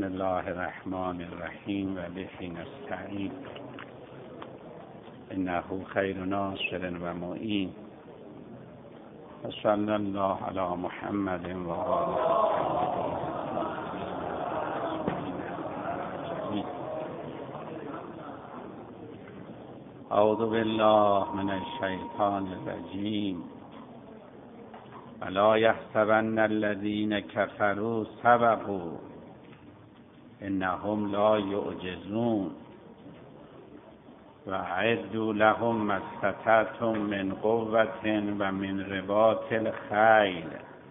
بسم الله الرحمن الرحیم و به نستعین انه خیر ناصر و معین و صلی الله علی محمد و آله اعوذ بالله من الشیطان الرجیم ولا يحسبن الذين كفروا سبقوا انهم لا يعجزون واعدوا لهم ما استطعتم من قوة و من رباط الخیل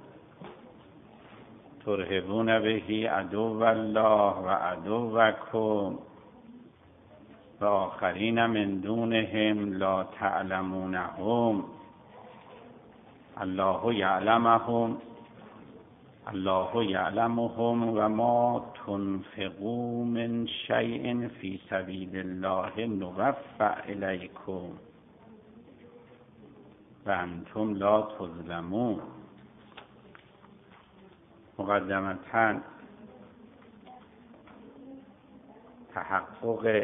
ترهبون به عدو الله و عدوکم و آخرین من دونهم لا تعلمونهم الله یعلمهم و ما تنفقوا من شیء فی سبیل الله نوفى الیکم و انتم لا تظلمون. مقدمتاً تحقق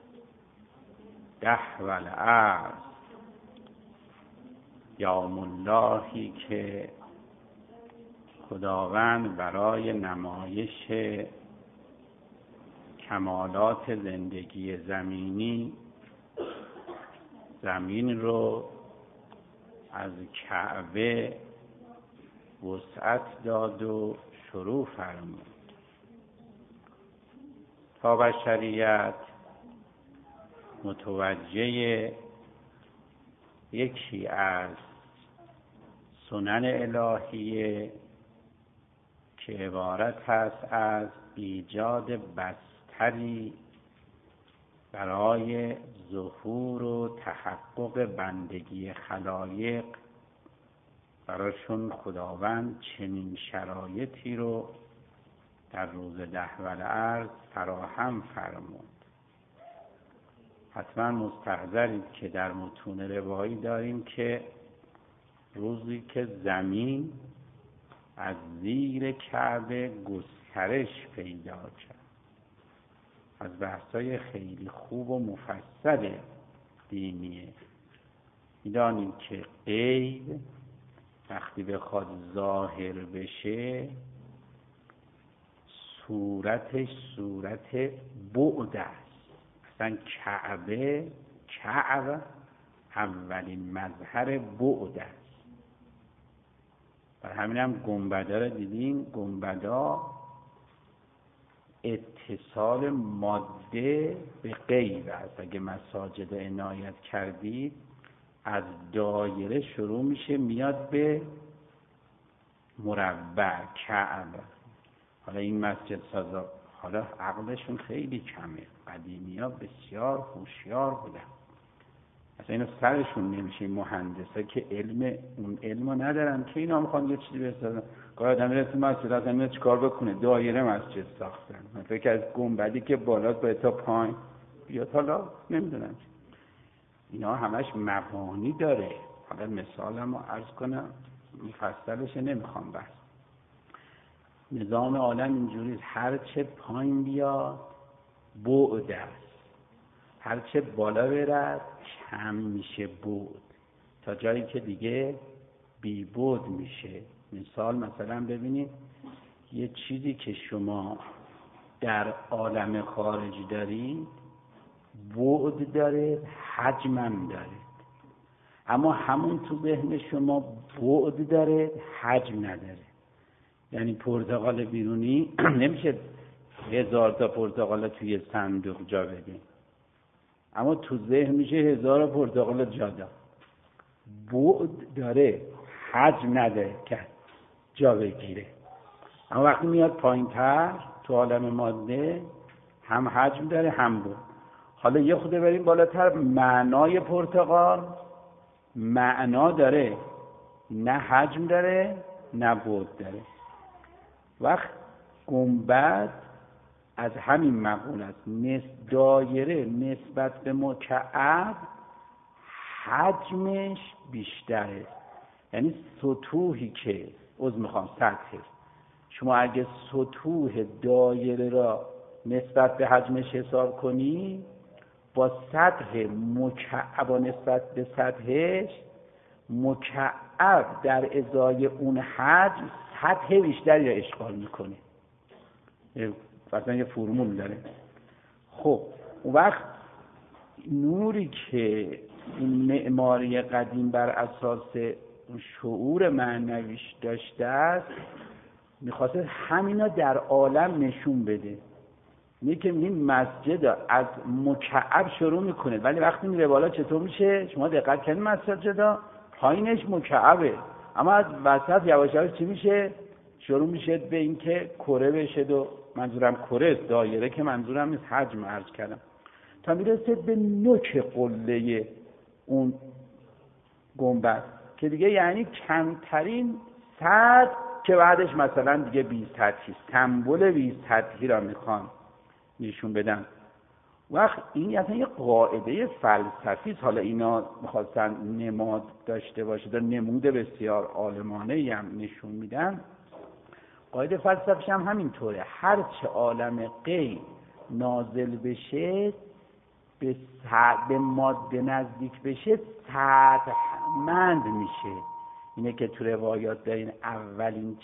ده و العرض یوم اللهی که خداوند برای نمایش کمالات زندگی زمینی زمین رو از کعبه وسعت داد و شروع فرمود تا بشریت متوجه یکی از سنن الهیه که عبارت است از ایجاد بستری برای ظهور و تحقق بندگی خلایق براشون خداوند چنین شرایطی رو در روز ده و العرض فراهم فرمود. حتما مستحضرید که در متون روایی داریم که روزی که زمین از زیر کعبه گسترش پیدا کرد، از بحثای خیلی خوب و مفصل دینیه. می‌دانید که غیب وقتی بخواد ظاهر بشه صورتش صورت بعد است. مثلا کعب اولین مظهر بعد است. برای همین هم گنبدا رو دیدین، گنبدا اتصال ماده به غیب است. اگه مساجد عنایت کردید از دایره شروع میشه میاد به مربع کعب. حالا این مسجد سازا حالا عقلشون خیلی کمه، قدیمی ها بسیار هوشیار بودن، اصلا اینو سرشون نمیشه. مهندسا که اون علمو ندارن که اینا میخوان یه چیزی بسازن. کار آدم رسم مسجد اصلا اینا چیکار بکنه؟ دایره مسجد ساختن. من فکر از گنبدی که بالاست باید تا پایین بیاد. حالا نمیدونم اینا همش مبانی داره. حالا مثالمو عرض کنم، مفصلش نمیخوام بس. نظام عالم اینجوریه، هر چه پایین بیاد بعد است، هر چه بالا برد کم میشه بعد، تا جایی که دیگه بی بعد میشه. مثلا ببینید یه چیزی که شما در عالم خارج دارید بعد داره، حجمم داره، اما همون تو ذهن شما بعد داره، حجم نداره. یعنی پرتقال بیرونی نمیشه 1000 تا پرتقال توی صندوق جا بدیم، اما تو ذهن میشه 1000 پرتقال جا داد. بعد داره، حجم نداره که جا بگیره. اما وقتی میاد پایین تر تو عالم ماده هم حجم داره هم بعد. حالا یه خود بریم بالاتر، معنای پرتقال معنا داره، نه حجم داره نه بعد داره. وقت گنبد از همین مقول است، دایره نسبت به مکعب حجمش بیشتره. یعنی سطوحی که سطح شما اگه سطوح دایره را نسبت به حجمش حساب کنی، با سطح مکعب و نسبت به سطحش، مکعب در ازای اون حجم سطح بیشتری را اشغال میکنه. مثلا یه فرمول داره. خب اون وقت نوری که این معماری قدیم بر اساس شعور معنویش داشته است، میخواسته همینا در عالم نشون بده. اینه که این مسجد از مکعب شروع میکنه، ولی وقتی میره بالا چطور میشه؟ شما دقت کنید مسجد پایینش مکعبه، اما از وسط یواش یواش چی میشه؟ شروع میشه به این که کره بشه. و منظورم کره است، دایره که منظورم نیست، حجم عرض کردم، تا میرسه به نوک قله اون گنبد که دیگه یعنی کمترین سطح که بعدش مثلا دیگه 20 سطحی، سمبل 20 سطحی را میخوان نشون بدن. وقت این اصلا یه قاعده فلسفی است. حالا اینا میخواستن نماد داشته باشه، در نمود بسیار عالمانه‌ای هم نشون میدن. قاعده فلسفیش هم همینطوره، هر چه عالم غیب نازل بشه، به ماده نزدیک بشه، سطحمند میشه. اینه که تو روایات دارین اولین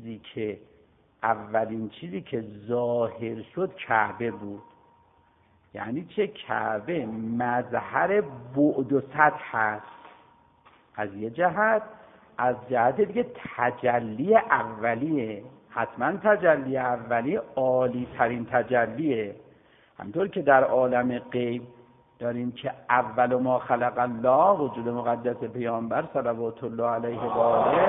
چیزی که ظاهر شد کعبه بود. یعنی چه؟ کعبه مظهر بعد و سطح هست از یه جهت، از جهت دیگه تجلی اولیه. حتما تجلی اولیه عالی ترین تجلیه. همطور که در عالم غیب داریم که اول ما خلق الله، وجود مقدس پیامبر صلوات الله علیه و آله،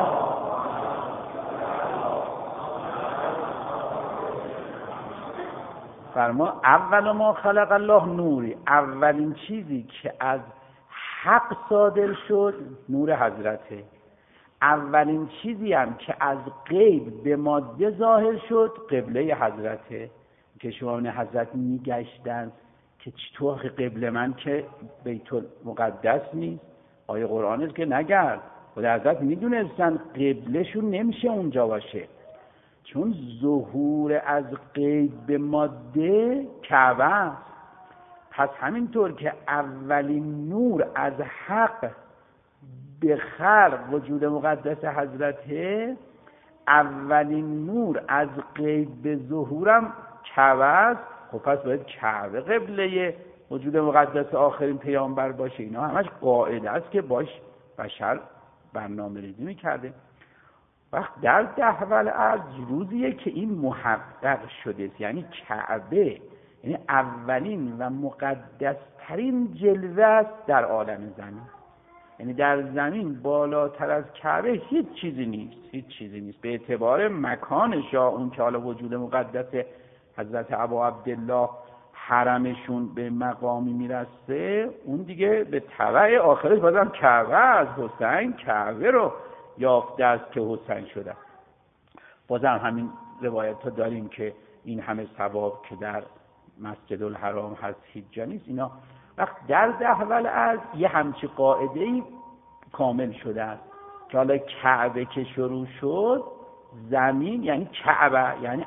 فرما اول ما خلق الله نوری، اولین چیزی که از حق صادر شد نور حضرته. اولین چیزی هم که از غیب به ماده ظاهر شد قبله حضرته. که شما این حضرت میگشتن که چطور قبله من که بیت المقدس نیست؟ آیه قرآن است که نگرد. خدا حضرت میدونستن قبلشون نمیشه اونجا باشه، چون ظهور از غیب به ماده کعبه است. پس همینطور که اولین نور از حق به خلق وجود مقدس حضرته، اولین نور از غیب به ظهورم کعبه است. خب پس باید کعبه قبله وجود مقدس آخرین پیامبر باشه. اینا همش قاعده است که باش بشر برنامه ریزی میکرده. وقت در دهول ارض روزیه که این محقق شده، یعنی کعبه، یعنی اولین و مقدسترین جلوه است در عالم زمین. یعنی در زمین بالاتر از کعبه هیچ چیزی نیست به اعتبار مکانش. اون که حالا وجود مقدس حضرت ابا عبدالله حرمشون به مقامی میرسه، اون دیگه به تبع آخرش بازم کعبه از حسین کعبه رو یافته است که حسین شده. بازم همین روایت ها داریم که این همه ثواب که در مسجد الحرام هست هیچ جا نیست. اینا وقت در دهول ارض یه همچی قاعده‌ای کامل شده است که حالا کعبه که شروع شد، زمین یعنی کعبه، یعنی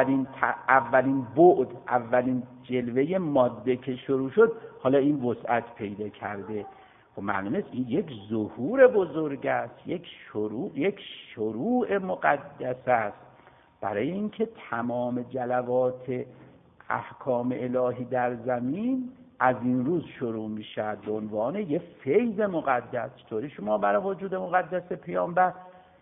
اولین بعد، اولین جلوه ماده که شروع شد، حالا این وسعت پیدا کرده. خب معلومه است این یک ظهور بزرگ است، یک شروع مقدس است، برای اینکه تمام جلوات احکام الهی در زمین از این روز شروع میشه به عنوان یه فیض مقدس. چطوری شما برای وجود مقدس پیامبر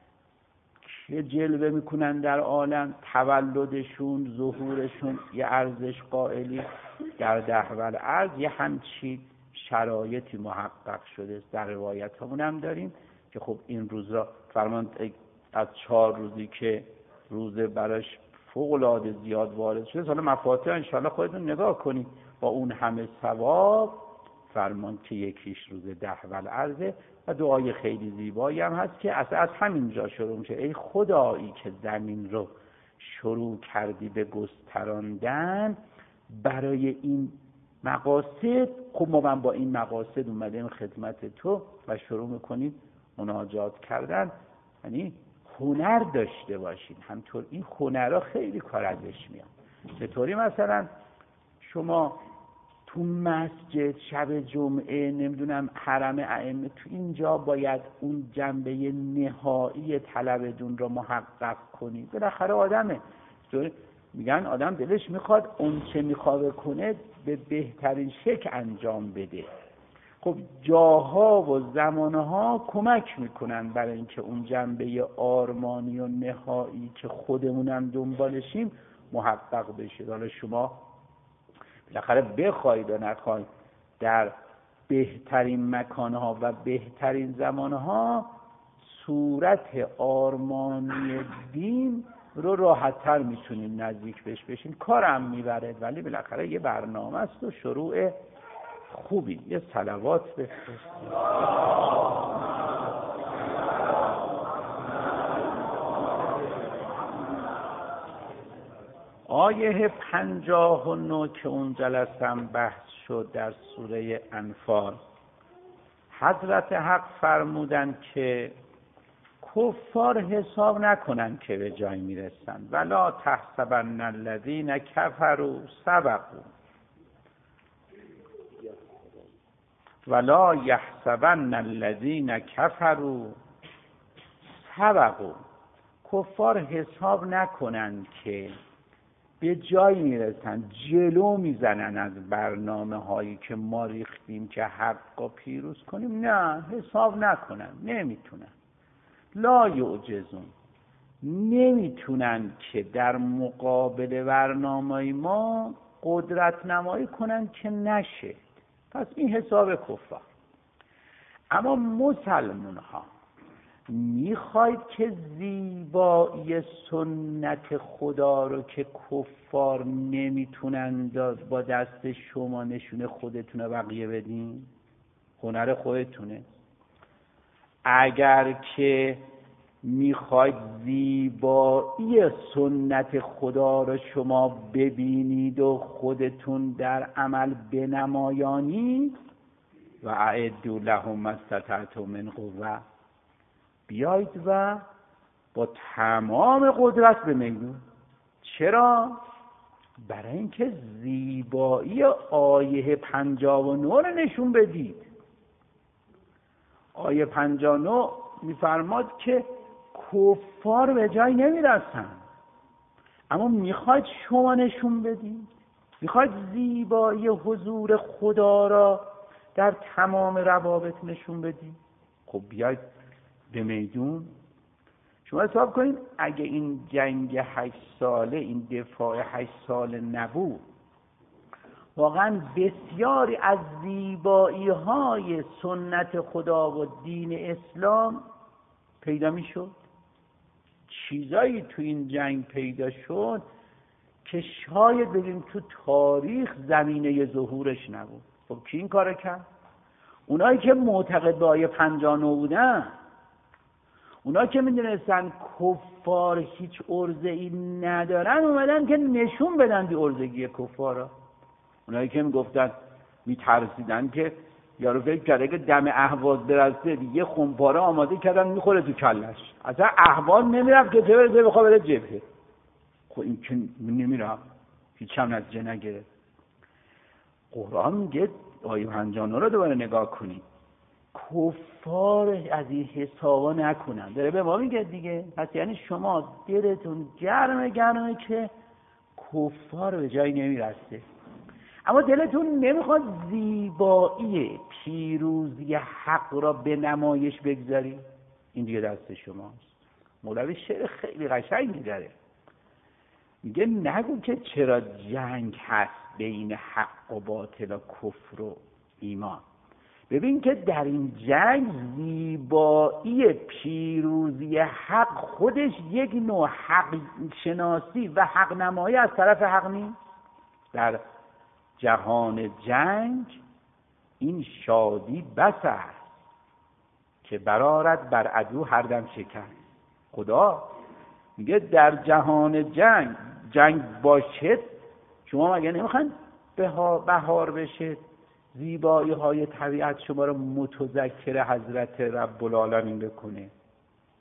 که جلوه میکنن در عالم، تولدشون، ظهورشون یه ارزش قائلی، در دهول ارض یه همچین شرایطی محقق شده. در روایت همون هم داریم که خب این روزا فرمان از 4 روزی که روز براش فوق العاده زیاد وارد شده، حالا مفاتیح انشاءالله خودتون نگاه کنید، با اون همه ثواب فرمان که یکیش روز دهول ارضه و دعای خیلی زیبایی هم هست که از همینجا شروع میشه: ای خدایی که زمین رو شروع کردی به گستراندن برای این مقاصد، خب ما با این مقاصد اومدیم خدمت تو و شروع میکنیم مناجات کردن. یعنی هنر داشته باشین. همطور این هنرها خیلی کار ازش میاد. چطوری مثلا شما تو مسجد شب جمعه نمیدونم حرم ائمه تو اینجا باید اون جنبه نهایی طلبتون رو محقق کنید. بالاخره آدمه، میگن آدم دلش میخواد اون چه میخواد کنه به بهترین شکل انجام بده. خب جاها و زمانها کمک میکنن برای اینکه اون جنبه آرمانی و نهایی که خودمونم دنبالشیم محقق بشه. حالا شما بالاخره بخواید و نخواید در بهترین مکانها و بهترین زمانها صورت آرمانی دین رو راحت‌تر میتونید نزدیک بهش بشین. کارم میبره، ولی بالاخره یه برنامه است و شروع خوبی. یه صلوات بفرستید. آیه 59 که اون جلسه هم بحث شد در سوره انفال، حضرت حق فرمودن که کفار حساب نکنن که به جای میرسن. ولا تحسبن الذین کفروا سبقوا ولا یحسبن الذین کفروا سبقوا. کفار حساب نکنن که به جای میرسن، جلو میزنن از برنامه هایی که ما ریختیم که حق پیروز کنیم. نه، حساب نکنن، نمیتونن. لا یعجزون، نمیتونن که در مقابل برنامه ما قدرت نمایی کنن که نشه. پس این حساب کفار. اما مسلمان ها میخواید که زیبایی سنت خدا رو که کفار نمیتونن با دست شما نشونه خودتون بقیه بدین؟ هنر خودتونه. اگر که میخواید زیبایی سنت خدا رو شما ببینید و خودتون در عمل بنمایانید، و اعدوا لهم ما استطعتم من قوة، بیایید و با تمام قدرت به میدون. چرا؟ برای اینکه زیبایی آیه 59 رو نشون بدید. آیه 59 میفرماد که کفار به جای نمیرسن، اما میخواید شما نشون بدید، میخواید زیبایی حضور خدا را در تمام روابط نشون بدید. خب بیاید به میدون. شما حساب کنید اگه این جنگ 8 ساله، این دفاع 8 ساله نبود، واقعا بسیاری از زیبایی های سنت خدا و دین اسلام پیدا می شد. چیزایی تو این جنگ پیدا شد که شاید بگیم تو تاریخ زمینه ظهورش نبود. خب کی این کارو کرد؟ اونایی که معتقد به آیه 59 بودن، اونایی که میدونستن کفار هیچ عرضه‌ای ندارن، اومدن که نشون بدن بی عرضگی کفارا. اونایی که میگفتن، میترسیدن که یارو فکر کرده که دم اهواز برسه یه خمپاره آماده کردن میخوره تو کلش، اصلا اهواز نمیرفت که چه برسه بخواه بره جبهه. خب این که نمیرفت، هیچ هم نتیجه نگرفت. قرآن میگه آیه 59 رو دوباره نگاه کنید، کفار از این حسابا نکنن. داره به ما میگه دیگه. پس یعنی شما دلتون گرمه که کفار به جای نمیرسه، اما دلتون نمیخواد زیبایی پیروزی حق را به نمایش بگذاری. این دیگه دست شماست. مولوی شعر خیلی قشنگ می‌داره، میگه نگو که چرا جنگ هست بین حق و باطل و کفر و ایمان. ببین که در این جنگ زیبایی پیروزی حق خودش یک نوع حق شناسی و حق نمایی از طرف حق نیست. در جهان جنگ این شادی بس است که برآرد بر عدو هر دم شکن. خدا میگه در جهان جنگ باشد، شما مگه نمیخواین بهار بشه، زیبایی های طبیعت شما رو متذکر حضرت رب العالمین بکنه؟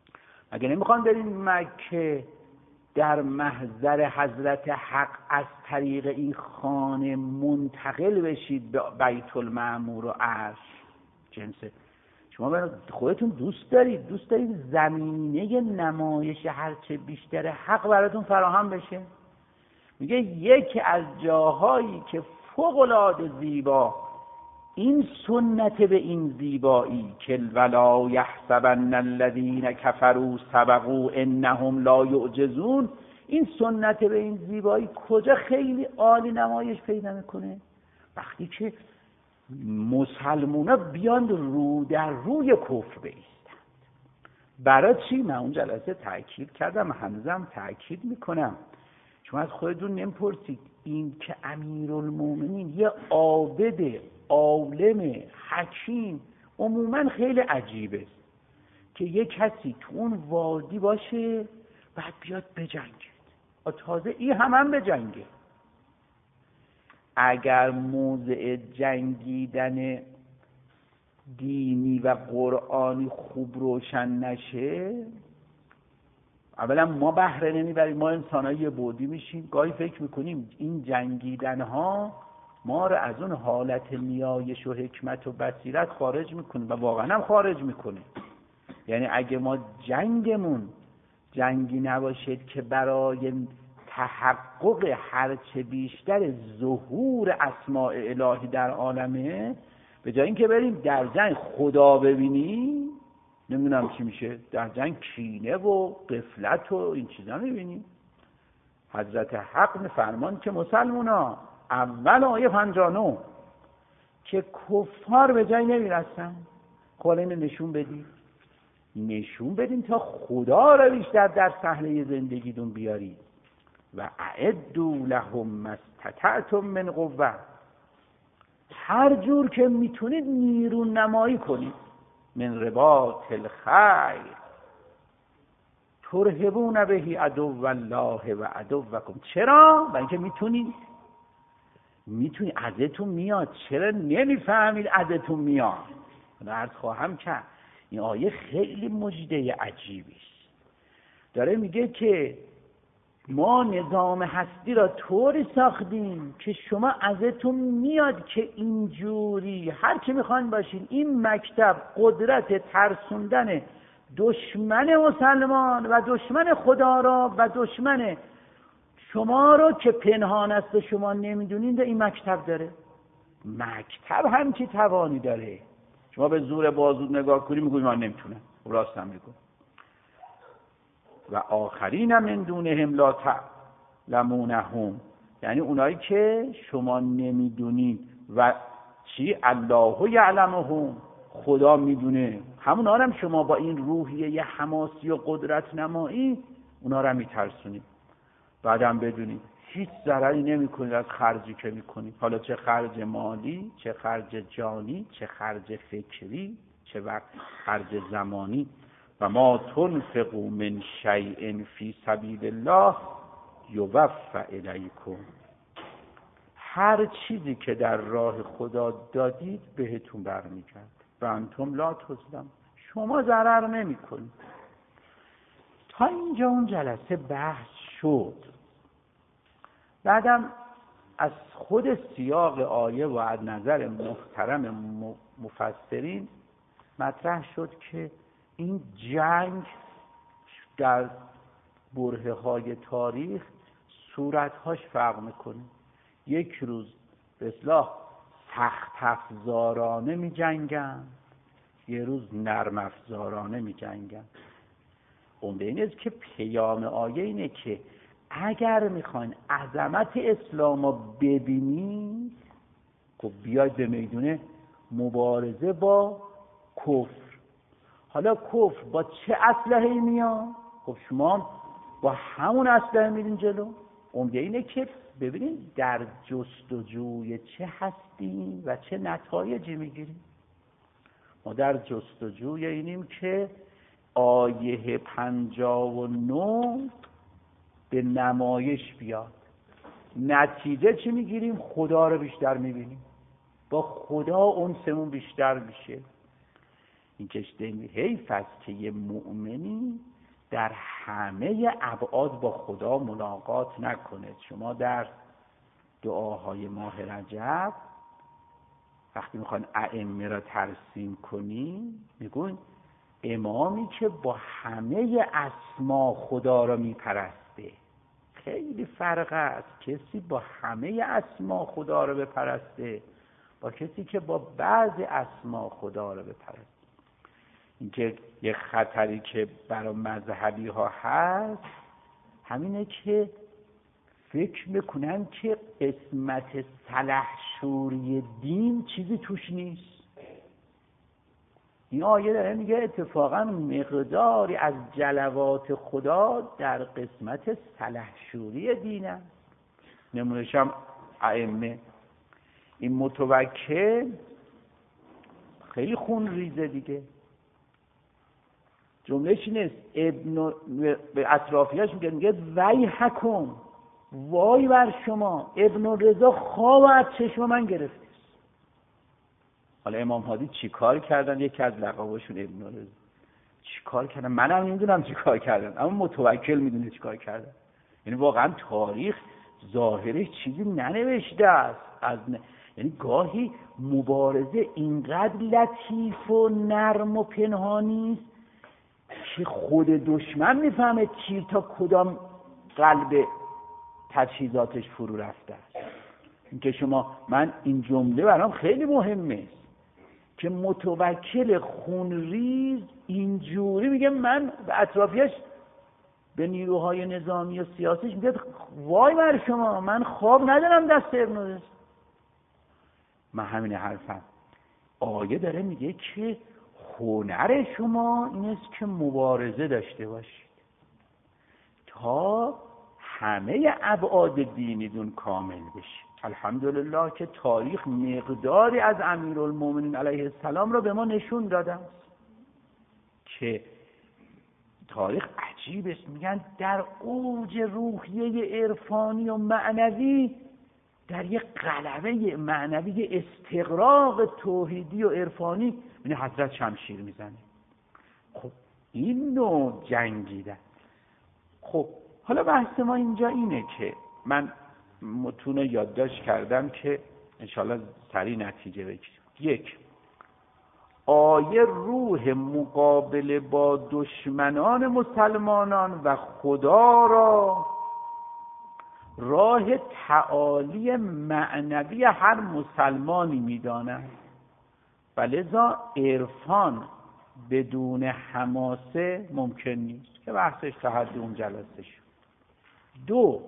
اگه نمیخوان برین مکه در محضر حضرت حق از طریق این خانه منتقل بشید به بیت المعمور و عرش جنسه. شما خودتون دوست دارید زمینه نمایش هرچه بیشتر حق براتون فراهم بشه. میگه یکی از جاهایی که فوق‌العاده زیبا این سنت به این زیبایی که ولا یحسبن الذین کفروا سبقوا انهم لا یعجزون، این سنت به این زیبایی کجا خیلی عالی نمایش پیدا میکنه؟ وقتی که مسلمونا بیان رو در روی کفر بایستند. برای چی؟ من اون جلسه تأکید کردم، هنوزم تأکید میکنم. شما از خودتون نمیپرسید این که امیرالمومنین یه عابد عالم حکیم عموما خیلی عجیبه که یه کسی تو اون وادی باشه بعد بیاد بجنگه. تازه این هم بجنگه. اگر موضع جنگیدن دینی و قرآنی خوب روشن نشه، اولا ما بهره نمیبریم، ما انسانای بعدی میشیم. گاهی فکر میکنیم این جنگیدن ها ما رو از اون حالت نیایش و حکمت و بصیرت خارج میکنه و واقعا هم خارج میکنه. یعنی اگه ما جنگمون جنگی نباشد که برای تحقق هرچه بیشتر ظهور اسماء الهی در عالمه، به جای اینکه بریم در جنگ خدا ببینیم، نمیدونم چی میشه، در جنگ کینه و غفلت و این چیزا میبینیم. حضرت حق میفرمان که مسلمونا اول آیه 59 که کفار به جای نمیرسن. خب اینو نشون بدین تا خدا رو بیشتر در صحنه زندگیتون بیارید. و اعدوا لهم ما استطعتم من قوه، هر جور که میتونید نیرون نمایی کنید. من رباط الخیل ترهبون به عدو الله و عدوکم. چرا؟ برای اینکه میتونید ازتون میاد. چرا نمیفهمید ازتون میاد؟ من عرض خواهم کرد این آیه خیلی مژده عجیبی است. داره میگه که ما نظام هستی را طوری ساختیم که شما ازتون میاد که اینجوری هر کی میخواین باشین، این مکتب قدرت ترسوندن دشمن مسلمان و دشمن خدا را و دشمن شما رو که پنهان است و شما نمیدونین این مکتب داره. مکتب هم که توانی داره. شما به زور بازو نگاه کنی میگوی من نمیتونم، راست هم میگم. و آخرین من دونهم لا تعلمونهم، یعنی اونایی که شما نمیدونید و چی الله یعلمهم، خدا میدونه. همون هم شما با این روحیه حماسی و قدرت نمایی اونا رو میترسونید. بعدم بدونید هیچ ضرری نمیکنید از خرجی که میکنید، حالا چه خرج مالی، چه خرج جانی، چه خرج فکری، چه خرج زمانی. و ما تنفقوا من شیء فی سبیل الله یوفى الیکم، هر چیزی که در راه خدا دادید بهتون برمیگرده. و انتم لا تظلمون، شما ضرر نمیکنید. تا اینجا اون جلسه بحث شد. بعدم از خود سیاق آیه و از نظر محترم مفسرین مطرح شد که این جنگ در برهه های تاریخ صورتهاش فرق میکنه. یک روز به اصطلاح سخت افزارانه می جنگن، یه روز نرم افزارانه می جنگن. عمده این است که پیام آیه اینه که اگر میخواین عظمت اسلام رو ببینید، خب بیاید به میدون مبارزه با کفر. حالا کفر با چه اسلحه‌ای میاد؟ خب شما با همون اسلحه میرین جلو. عمده اینه که ببینید در جستجوی چه هستیم و چه نتایجی میگیریم. ما در جستجوی اینیم که آیه 59 به نمایش بیاد. نتیجه چی میگیریم؟ خدا رو بیشتر میبینیم، با خدا انسمون بیشتر میشه. این کشته حیف است که یه مؤمنی در همه ابعاد با خدا ملاقات نکنه. شما در دعاهای ماه رجب وقتی میخوان ائمه را ترسیم کنی میگن امامی که با همه اسما خدا را میپرسته. خیلی فرق است کسی با همه اسما خدا را بپرسته با کسی که با بعضی اسما خدا را بپرسته. اینکه یک خطری که برای مذهبی ها هست همینه که فکر میکنن که قسمت سلحشوری دین چیزی توش نیست. این آیه داره میگه اتفاقا مقداری از جلوات خدا در قسمت سلحشوری دینه. نمونهش هم ائمه. این متوکل خیلی خون ریزه دیگه. جملهش نیست به اطرافیاش میگه ویحکم، وای بر شما، ابن رضا خواب از چشم من گرفته. حالا امام هادی چی کار کردن؟ یکی از لقباشون ابن رضا. چی کار کردن؟ منم نمیدونم چی کار کردن، اما متوکل میدونه چی کار کردن. یعنی واقعا تاریخ ظاهرش چیزی ننوشته است. یعنی گاهی مبارزه اینقدر لطیف و نرم و پنهانی است که خود دشمن میفهمه تیر تا کدام قلب تجهیزاتش فرو رفته است. اینکه من این جمله برام خیلی مهمه که متوکل خونریز اینجوری میگه، من به اطرافیاش به نیروهای نظامی و سیاسیش میگه وای بر شما، من خواب ندارم دست ابن رضا. من همین حرفم. آیه داره میگه که هنر شما این است که مبارزه داشته باشید تا همه ابعاد دینیتون کامل بشه. الحمدلله که تاریخ مقداری از امیرالمومنین علیه السلام را به ما نشون داده است که تاریخ عجیب است. میگن در اوج روحیه عرفانی و معنوی، در یک غلبه معنوی استغراق توحیدی و عرفانی، یعنی حضرت شمشیر میزنه. خب این نوع جنگیدن. خب حالا بحث ما اینجا اینه که من متون یادداشت کردم که انشاءالله سریع نتیجه بگیریم. یک، آیه روح مقابله با دشمنان مسلمانان و خدا را راه تعالی معنوی هر مسلمانی می‌داند و لذا عرفان بدون حماسه ممکن نیست که بحثش تا حد اون جلسه شد. دو،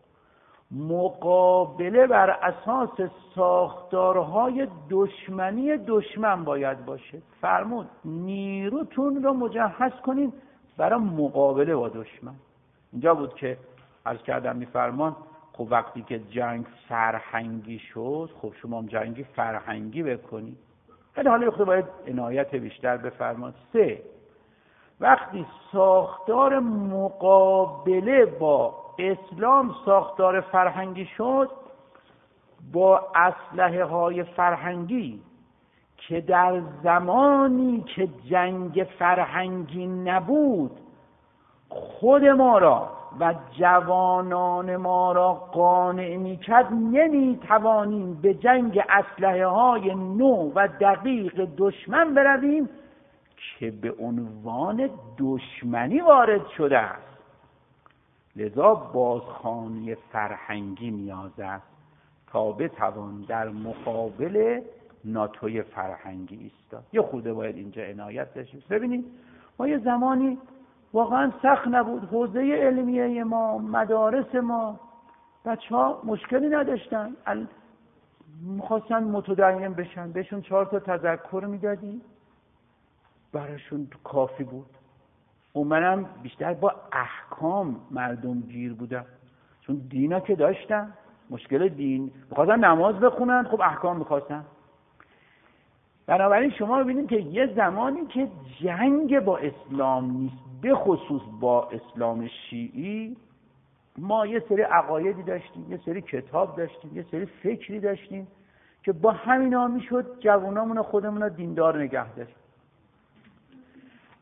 مقابله بر اساس ساختارهای دشمنی دشمن باید باشه. فرمود نیروتون رو مجهز کنین برای مقابله با دشمن. اینجا بود که عرض کردم میفرمان خب وقتی که جنگ فرهنگی شد، خب شما هم جنگی فرهنگی بکنید. ولی حالا خود باید عنایت بیشتر بفرماد. سه، وقتی ساختار مقابله با اسلام ساختار فرهنگی شد، با اسلحه های فرهنگی که در زمانی که جنگ فرهنگی نبود خود ما را و جوانان ما را قانع می‌کرد، نمی‌توانیم به جنگ اسلحه های نو و دقیق دشمن برویم که به عنوان دشمنی وارد شده است. لذا بازخوانی فرهنگی نیاز است تا بتوان در مقابل ناتوی فرهنگی ایستاد. یه خورده باید اینجا عنایت داشتیم. ببینید ما یه زمانی واقعا سخت نبود، حوزه علمیه ما، مدارس ما، بچه‌ها مشکلی نداشتن، می‌خواستن متدین بشن، بهشون 4 تا تذکر میدادی براشون کافی بود. و منم بیشتر با احکام مردم گیر بودم، چون دینا که داشتن، مشکل دین می‌خواستن نماز بخونن، خب احکام می‌خواستن. بنابراین شما ببینید که یه زمانی که جنگ با اسلام نیست، به خصوص با اسلام شیعی، ما یه سری عقایدی داشتیم، یه سری کتاب داشتیم، یه سری فکری داشتیم که با همینا میشد جوانامون خودمون رو دیندار نگه داشت.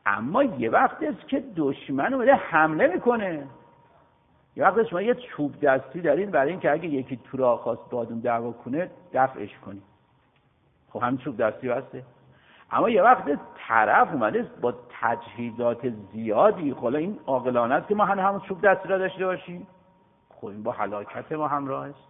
اما یه وقت است که دشمن اومده حمله میکنه. یه وقت شما یه چوب دستی دارین برای این که اگه یکی تو راه خواست بادون دعوا کنه دفعش کنی، خب همین چوب دستی بسته. اما یه وقت طرف اومده با تجهیزات زیادی، خب این عاقلانه است که ما همون چوب دستی را داشته باشیم؟ خب این با هلاکت ما همراه است.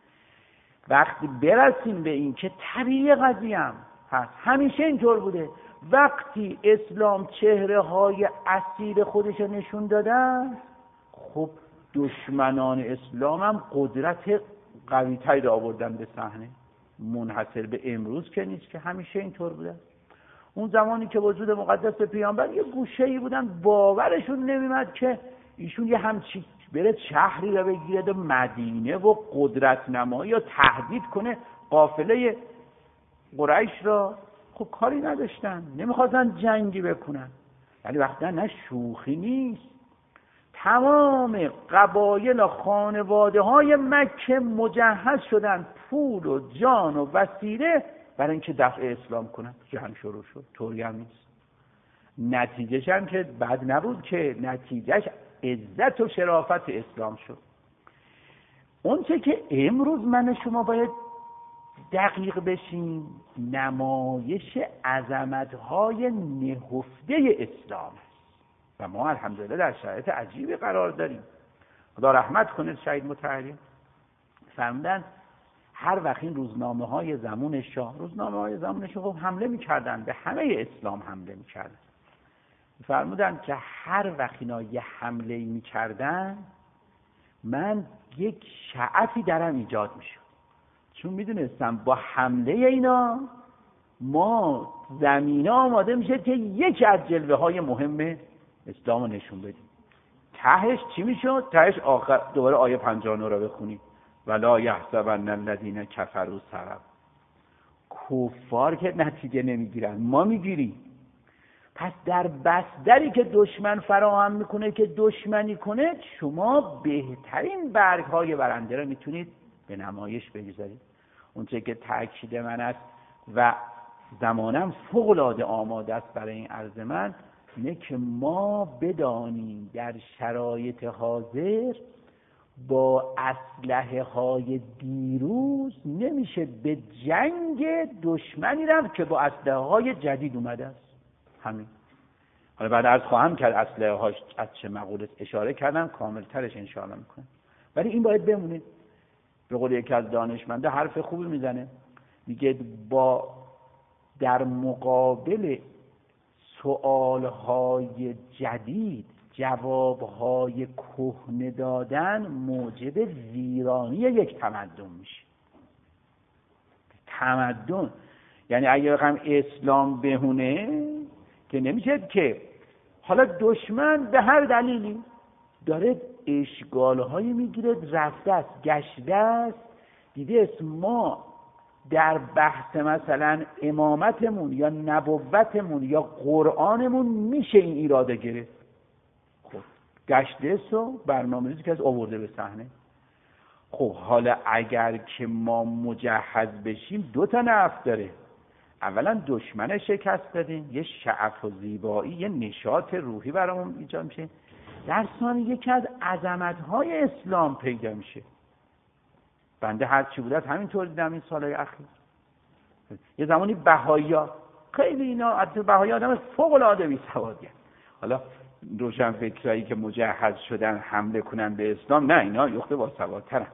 وقتی برسیم به این که طبیعی قضیه هم هست، همیشه اینطور بوده، وقتی اسلام چهره های اصیل خودش رو نشون دادن، خب دشمنان اسلام هم قدرت قوی تری رو آوردن به صحنه. منحصر به امروز که نیست، که همیشه اینطور بوده. اون زمانی که وجود مقدس پیامبر یه گوشه‌ای بودن باورشون نمی‌اومد که ایشون یه همچی بره شهری رو بگیره و مدینه و قدرت نمایی یا تهدید کنه قافله قریش را. خب کاری نداشتن، نمیخواستن جنگی بکنن. ولی وقتا نه شوخی نیست، تمام قبایل و خانواده های مکه مجهز شدن پول و جان و وسیله برای اینکه دفع اسلام کنن. جنگ شروع شد. طوری هم نیست. نتیجهش هم که بد نبود، که نتیجهش عزت و شرافت اسلام شد. اون چه که امروز من شما باید دقیق بشیم، نمایش عظمت‌های نهفته اسلام است و ما الحمدلله در شرایط عجیبی قرار داریم. خدا رحمت کنه شهید مطهری فرمودن هر وقت این روزنامه‌های زمان شاه خب حمله می‌کردن، به همه اسلام حمله می‌کردن. فرمودن که هر وقت اینا یه حمله می‌کردن من یک شعفی درم ایجاد می‌شد، چون میدونستم با حمله اینا ما زمینه آماده میشه که یکی از جلوه‌های مهم اسلام رو نشون بدیم. تهش چی میشد؟ تهش آخر دوباره آیه 59 رو بخونیم، ولا یحسبن الذین کفروا سبب. کفار که نتیجه نمیگیرن، ما میگیریم. پس در بستری که دشمن فراهم میکنه که دشمنی کنه، شما بهترین برگ‌های برنده رو میتونید به نمایش بگذارید. اونچه که تأکید من است و زمانم فوق‌العاده آماده است برای این عرض من، اینه که ما بدانیم در شرایط حاضر با اسلحه های دیروز نمیشه به جنگ دشمنی رفت که با اسلحه های جدید اومده است. همین. حالا بعد عرض خواهم کرد اسلحه هاش از چه مقوله اشاره کردم، کامل ترش انشاءالله میکنم. ولی این باید بمونه. به قول یکی از دانشمنده حرف خوبی میزنه، میگه با در مقابل سؤالهای جدید جوابهای کهنه دادن موجب ویرانی یک تمدن میشه. تمدن یعنی اگه بخوام اسلام بهونه که نمیشه که حالا دشمن به هر دلیلی داره اشغال‌هایی میگیره، رفته است، گشته است، دیده است ما در بحث مثلا امامتمون یا نبوتمون یا قرآنمون میشه این ایراده گرفت. خب گشته است و برنامه‌ریزی که از آورده به صحنه. خب حالا اگر که ما مجهز بشیم دو تا نفع داره. اولا دشمن شکست دادیم، یه شعف و زیبایی، یه نشاط روحی برامون ایجاد میشه. در ثانی یکی از عظمت‌های اسلام پیدا میشه. بنده هر چی بودت همینطور دیدم این سالهای اخیر. یه زمانی بهائی‌ها خیلی اینا حتی بهائی‌ها آدم فوق‌العاده بی‌سوادی. حالا روشن فکرایی که مجهز شدن حمله کنن به اسلام، نه اینا یخته باسوادترن.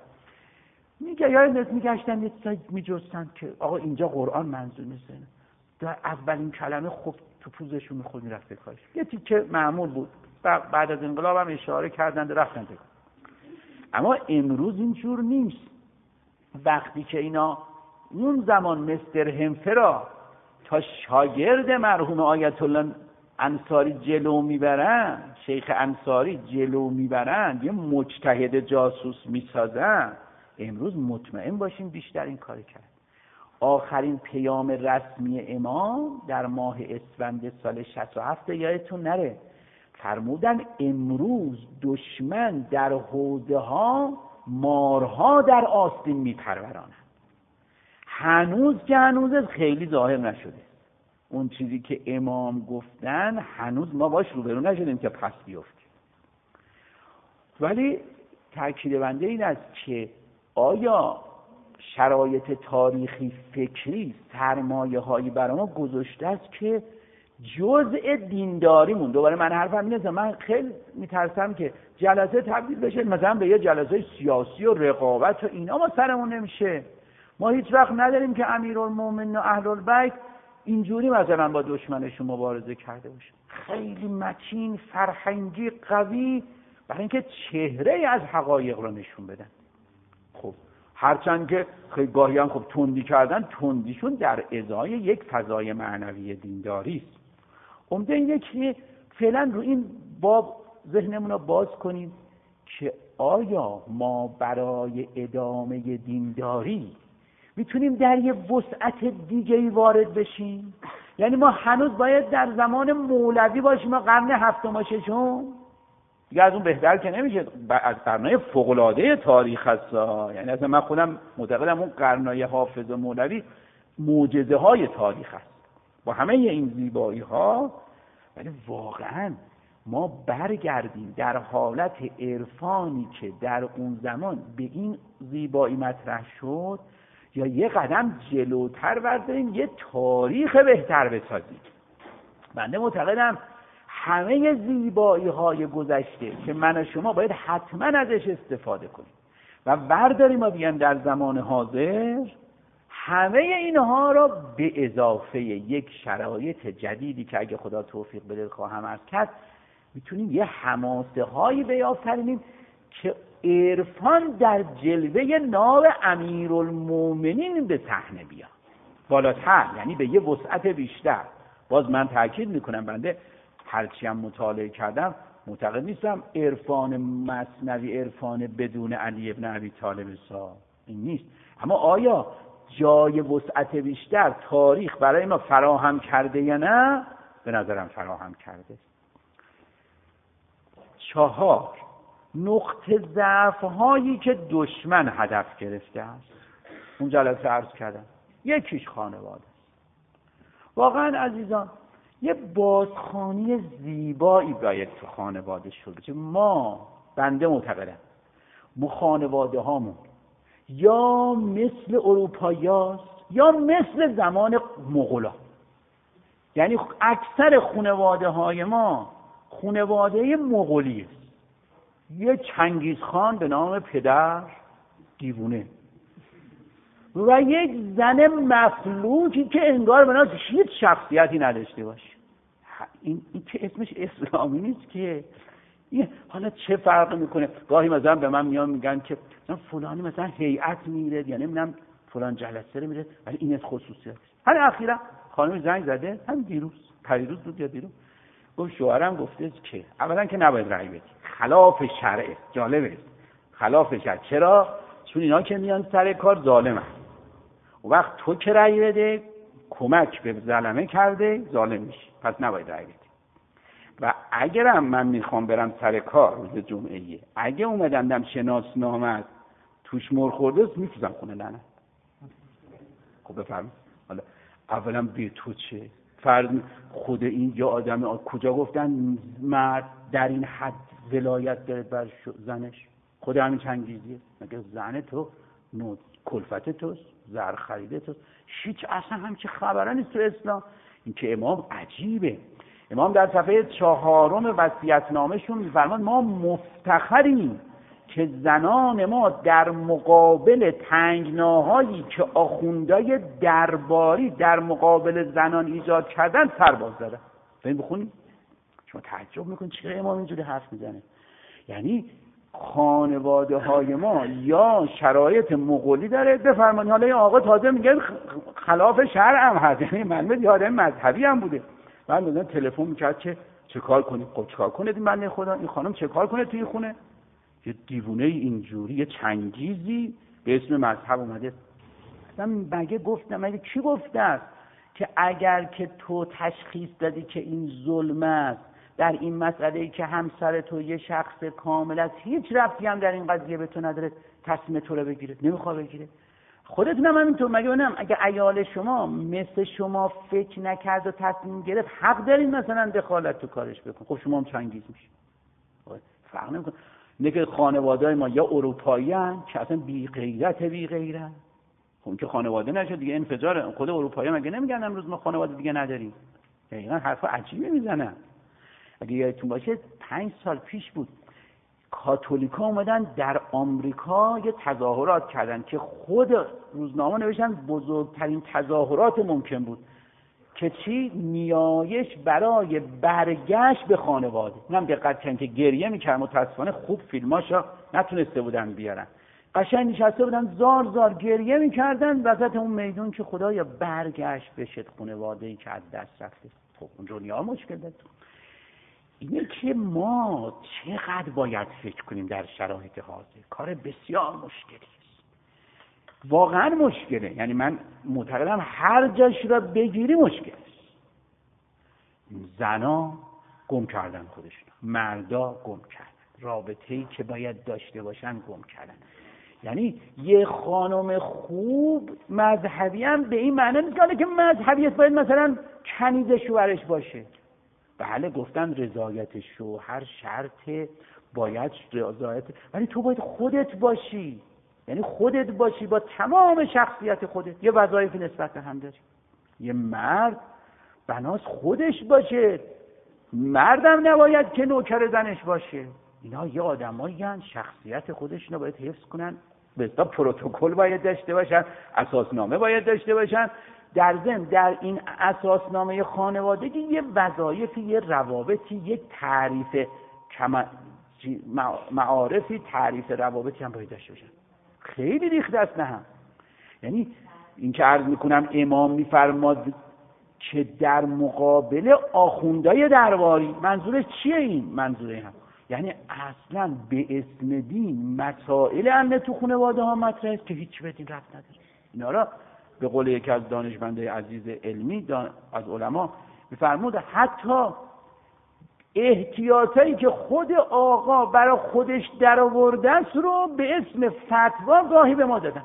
میگشتن یه چیزایی میجستن که آقا اینجا قرآن منظور نیست. در اولین کلمه خب تو پوزشون میخورد میرفته کارش. یه تیکه معمول بود. بعد از انقلاب هم اشاره کردن رفتن تکن. اما امروز اینجور نیست. وقتی که اینا اون زمان مستر همفرا تا شاگرد مرحوم آیت الله انصاری جلو میبرن، شیخ انصاری جلو میبرن، یه مجتهد جاسوس میسازن، امروز مطمئن باشیم بیشتر این کاری کرد. آخرین پیام رسمی امام در ماه اسفند سال 67 یادتون نره، فرمودن امروز دشمن در حوضه ها مارها در آستین میپرورانند. هنوز که هنوز خیلی ظاهر نشده. اون چیزی که امام گفتن هنوز ما باش روبرو نشدیم که پس بیفتیم. ولی تأکید بنده این است که آیا شرایط تاریخی فکری سرمایه هایی برای ما گذاشته است که جزء دینداریمون، دوباره من حرفم اینه، من خیلی میترسم که جلسه تبدیل بشه مثلا به یه جلسه سیاسی و رقابت و اینا، ما سرمون نمیشه. ما هیچ وقت نداریم که امیرالمومنین و اهل البیت اینجوری مثلا با دشمنشون مبارزه کرده باشه. خیلی متین، فرهنگی، قوی، برای اینکه چهره از حقایق رو نشون بدن. خب هرچند که خیلی گاهی هم خب تندی کردن، تندیشون در ازای یک فضای معنوی دینداری است. عمده اینه که فعلا رو این باب ذهنمون رو باز کنیم که آیا ما برای ادامه دینداری میتونیم در یه وسعت دیگه‌ای وارد بشیم؟ یعنی ما هنوز باید در زمان مولوی باشیم و قرن هفتم و ششم؟ دیگه از اون بهتر که نمیشه، از قرنهای فوق‌العاده تاریخ هست. یعنی اصلا من خودم معتقدم اون قرنهای حافظ و مولوی معجزه های تاریخ هست با همه این زیبایی ها. ولی واقعا ما برگردیم در حالت عرفانی که در اون زمان به این زیبایی مطرح شد، یا یه قدم جلوتر برداریم یه تاریخ بهتر بسازیم. بنده معتقدم همه زیبایی های گذشته که من و شما باید حتما ازش استفاده کنیم و برداریم و بیان در زمان حاضر همه اینها را به اضافه یک شرایط جدیدی که اگه خدا توفیق بده خواهم عرض کرد، میتونیم یه حماسه هایی بیافرینیم که عرفان در جلوه ناب امیرالمومنین به صحنه بیاد بالاتر، یعنی به یه وسعت بیشتر. باز من تاکید میکنم بنده هرچی هم مطالعه کردم معتقد نیستم عرفان مثنوی عرفان بدون علی ابن ابی طالب این نیست، اما آیا جای وسعت بیشتر تاریخ برای ما فراهم کرده یا نه؟ به نظرم فراهم کرده. 4 نقطه ضعف هایی که دشمن هدف گرفته است. اون جلسه عرض کردم یکیش خانواده. واقعا عزیزان یه بازخوانی زیبایی باید تو خانواده شد. ما بنده معتقدم ما خانواده هامون یا مثل اروپایی‌هاست یا مثل زمان مغولا. یعنی اکثر خانواده های ما خانواده مغولی است. یه چنگیزخان به نام پدر دیوونه و یک زن مفلوکی که انگار بناس هیچ شخصیتی نداشته باشه. این که اسمش اسلامی نیست که. حالا چه فرق میکنه؟ گاهی مثلا به من میگن که فلانی مثلا هیئت میره یا نمیدونم فلان جلسه رو میره، ولی این از خصوصیات. همین اخیرا خانم زنگ زده، هم پریروز بود یا دیروز، گفت شوهرم گفته که اولا که نباید رأی بدی، خلاف شرعه. جالبه، خلاف شرع. چرا؟ چون اینا که میان سر کار ظالمن. اون وقت تو که رأی بده کمک به ظلمه کرده، ظالم میشی، پس نباید رأی بدی. و اگرم من میخوام برم سر کار روز جمعهیه، اگه اومدم شناسنامه توش مر خورده است، میفرستم خونه لعنت. خب بفرمایید. حالا اولا به تو چه؟ فرض خود این یا آدم کجا گفتن مرد در این حد ولایت داره بر زنش؟ خود همین چنگیزیه. مگه زن تو کلفت توست، زر خریده توست؟ هیچ اصلا هم که خبره نیست تو اسلام. این که امام عجیبه. امام در صفحه 4 وصیت‌نامه‌شون می‌فرماد ما مفتخریم که زنان ما در مقابل تنگناهایی که آخوندای درباری در مقابل زنان ایجاد کردن سرباز دادن. ببین بخونید شما تعجب میکنید چرا امام اینجوری حرف میزنه. یعنی خانواده های ما یا شرایط مغولی داره. بفرمایید حالا این آقا تازه میگه خلاف شرع هم هست، یعنی معلومه یه آدم مذهبی هم بوده. بعد مثلا تلفن میکرد که چه کار کنیم؟ خب چه کار کنه این بنده خدا؟ این خانم چه کار کنه توی خونه؟ یه دیوونه اینجوری، یه چنگیزی به اسم مذهب اومده. من مگه گفتم، مگه کی گفته است که اگر که تو تشخیص دادی که این ظلم است در این مسئله‌ای که همسر تو یه شخص کامل است، هیچ ربطی هم در این قضیه به تو نداره، تصمیم تو رو بگیره؟ نمیخواد بگیره. خودتونم همینطور. مگه اونم اگه عیال شما مثل شما فکر نکرد و تصمیم گرفت، حق دارین مثلا دخالت تو کارش بکن. خب شما هم چنگیز میشین. فرق نمیکنه. نه که خانواده‌های ما یا اروپایی ان که اصلا بی غیرت. خب که خانواده نشه دیگه انفجار. خود اروپایی مگه نمیگن امروز ما خانواده دیگه نداریم؟ دقیقاً حرف عجیبی میزنن. اگه یادتون باشه 5 سال پیش بود کاتولیکا اومدن در آمریکا یه تظاهرات کردن که خود روزنامه نوشتن بزرگترین تظاهرات ممکن بود که چی؟ نیایش برای برگشت به خانواده. اینم دقت کردن که گریه میکرد. متاسفانه خوب فیلماشو نتونسته بودن بیارن. قشنگ نشسته بودن زار گریه میکردن وسط اون میدون که خدایا برگشت بشه خانواده‌ای که از دست رفته. خب اون دنیا مشکل داره. اینه که ما چقدر باید فکر کنیم در شرایط حاضر. کار بسیار مشکلی است. واقعا مشکله. یعنی من معتقدم هر جاش را بگیری مشکل است. زنا گم کردن خودشون، مردا گم کردن، رابطه‌ای که باید داشته باشن گم کردن. یعنی یه خانم خوب مذهبی هم به این معنی نیست که مذهبیت باید مثلا کنیز شوهرش باشه. بله گفتن رضایت شوهر شرطه، باید رضایت، ولی تو باید خودت باشی. یعنی خودت باشی با تمام شخصیت خودت. یه وظایفی نسبت به هم داری. یه مرد بناس خودش باشه، مردم نباید که نوکر زنش باشه. اینا یه آدمایی هستن شخصیت خودشونو باید حفظ کنن، به حساب پروتکل باید داشته باشن، اساسنامه باید داشته باشن. در ضمن در این اساسنامه خانوادگی یه وظایفی، یه روابطی، یک تعریف معارفی، تعریف روابطی هم باید داشته باشن. خیلی ریخته است نه هم. یعنی این که عرض میکنم امام میفرماد که در مقابل آخوندای درباری، منظورش چیه این؟ منظوره هم یعنی اصلا به اسم دین مسائل امن تو خانواده ها مطرح است که هیچ به دین ربط نداره. اینا را به قول یکی از دانشمندای عزیز علمی از علما میفرمود حتی احتیاطایی که خود آقا برای خودش درآورده است رو به اسم فتوا گاهی به ما دادن.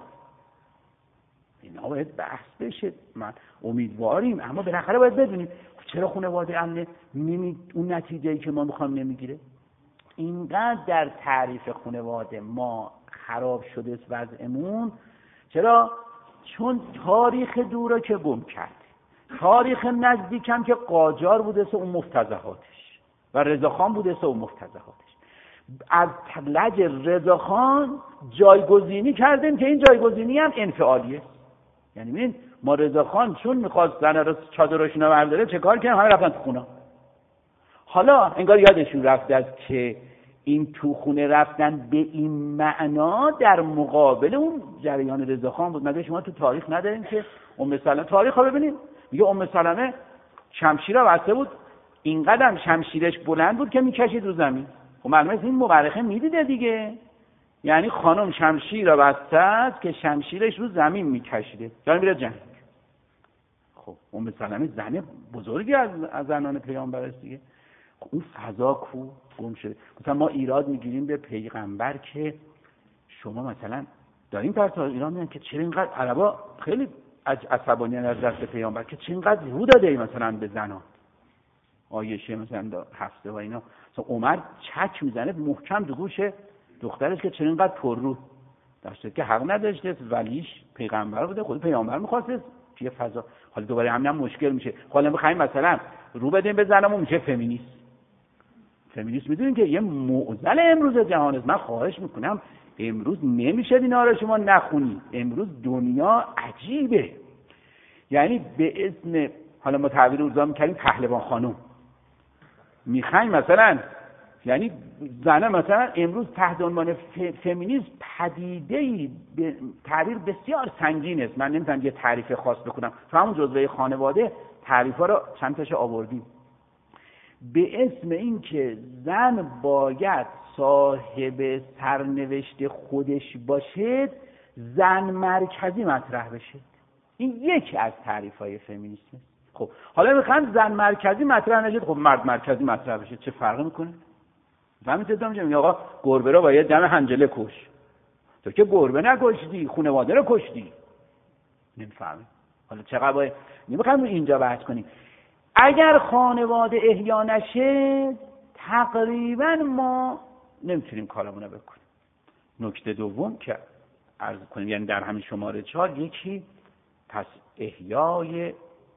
اینا باید بحث بشه. من امیدواریم، اما بالاخره باید بدونیم چرا خانواده امن اون نتیجه‌ای که ما میخوام نمیگیره. اینقدر در تعریف خانواده ما خراب شده است وضعمون. چرا؟ چون تاریخ دور رو که گم کرد، تاریخ نزدیک هم که قاجار بوده سه اون مفتضحاتش و رضاخان بوده سه اون مفتضحاتش. از لج رضاخان جایگزینی کردیم که این جایگزینی هم انفعالیه. یعنی ببین ما رضاخان چون میخواست زنه رو چادرشون رو برداره چه کار کردن؟ همه رفتن تو خونه. حالا انگار یادشون رفته است که این تو خونه رفتن به این معنا در مقابل اون جریان رضاخان بود. مگه شما تو تاریخ ندارین که ام سلمه، تاریخ رو ببینید، میگه ام سلمه شمشیر رو بسته بود، اینقدر شمشیرش بلند بود که میکشید رو زمین. خب معلومه این مورخه میدیده دیگه. یعنی خانم شمشیر رو بسته است که شمشیرش رو زمین میکشیده، جایی میره جنگ. خب ام سلمه زن بزرگی از زنان پیامبر است دیگه. اون فضا کو گم شده. مثلا ما ایراد میگیریم به پیغمبر که شما مثلا دارین پس ایران میگن که چرا اینقدر عربا خیلی عصبانیان از دست پیامبر که چرا اینقدر رو داده ای مثلا به زنان. عایشه مثلا هفته و اینا، مثلا عمر چک میزنه محکم دو گوش دخترش که چرا اینقدر پر رو داشته که حق نداشته، ولیش پیغمبر بوده، خود پیامبر می‌خواسته توی فضا. حالا دوباره همین مشکل میشه. حالا بخوایم مثلا رو بدیم به زنمون میشه فمینیست. فمینیست میدونین که یه معضل امروز جهان است. من خواهش میکنم امروز نمیشه اینا رو شما نخونید. امروز دنیا عجیبه. یعنی به اسم حالا ما تعبیر روزا میکنیم پهلوان خانم میخوایم مثلا، یعنی زنه مثلا امروز تحت عنوان فمینیسم پدیده‌ای تعبیر بسیار سنگین است. من نمیتونم یه تعریف خاص بکنم. تو همون جزوه خانواده تعریفا رو چند تاشو آوردیم. به اسم این که زن باید صاحب سرنوشت خودش باشه، زن مرکزی مطرح بشه. این یکی از تعریف‌های فمینیسم. خب حالا میخوان زن مرکزی مطرح نشه، خب مرد مرکزی مطرح بشه، چه فرقی میکنه؟ فهمیدید میگم آقا گربه رو باید دم حنجله کش. تو که گربه نکشتی، خانواده رو کشتی. نمیفهمیم. حالا چقدر باید نمیخوایم اینجا بحث کنیم. اگر خانواده احیا نشه تقریبا ما نمیتونیم کارمون رو بکنیم. نکته دوم که عرض کنیم، یعنی در همین شماره 4 یکی پس احیای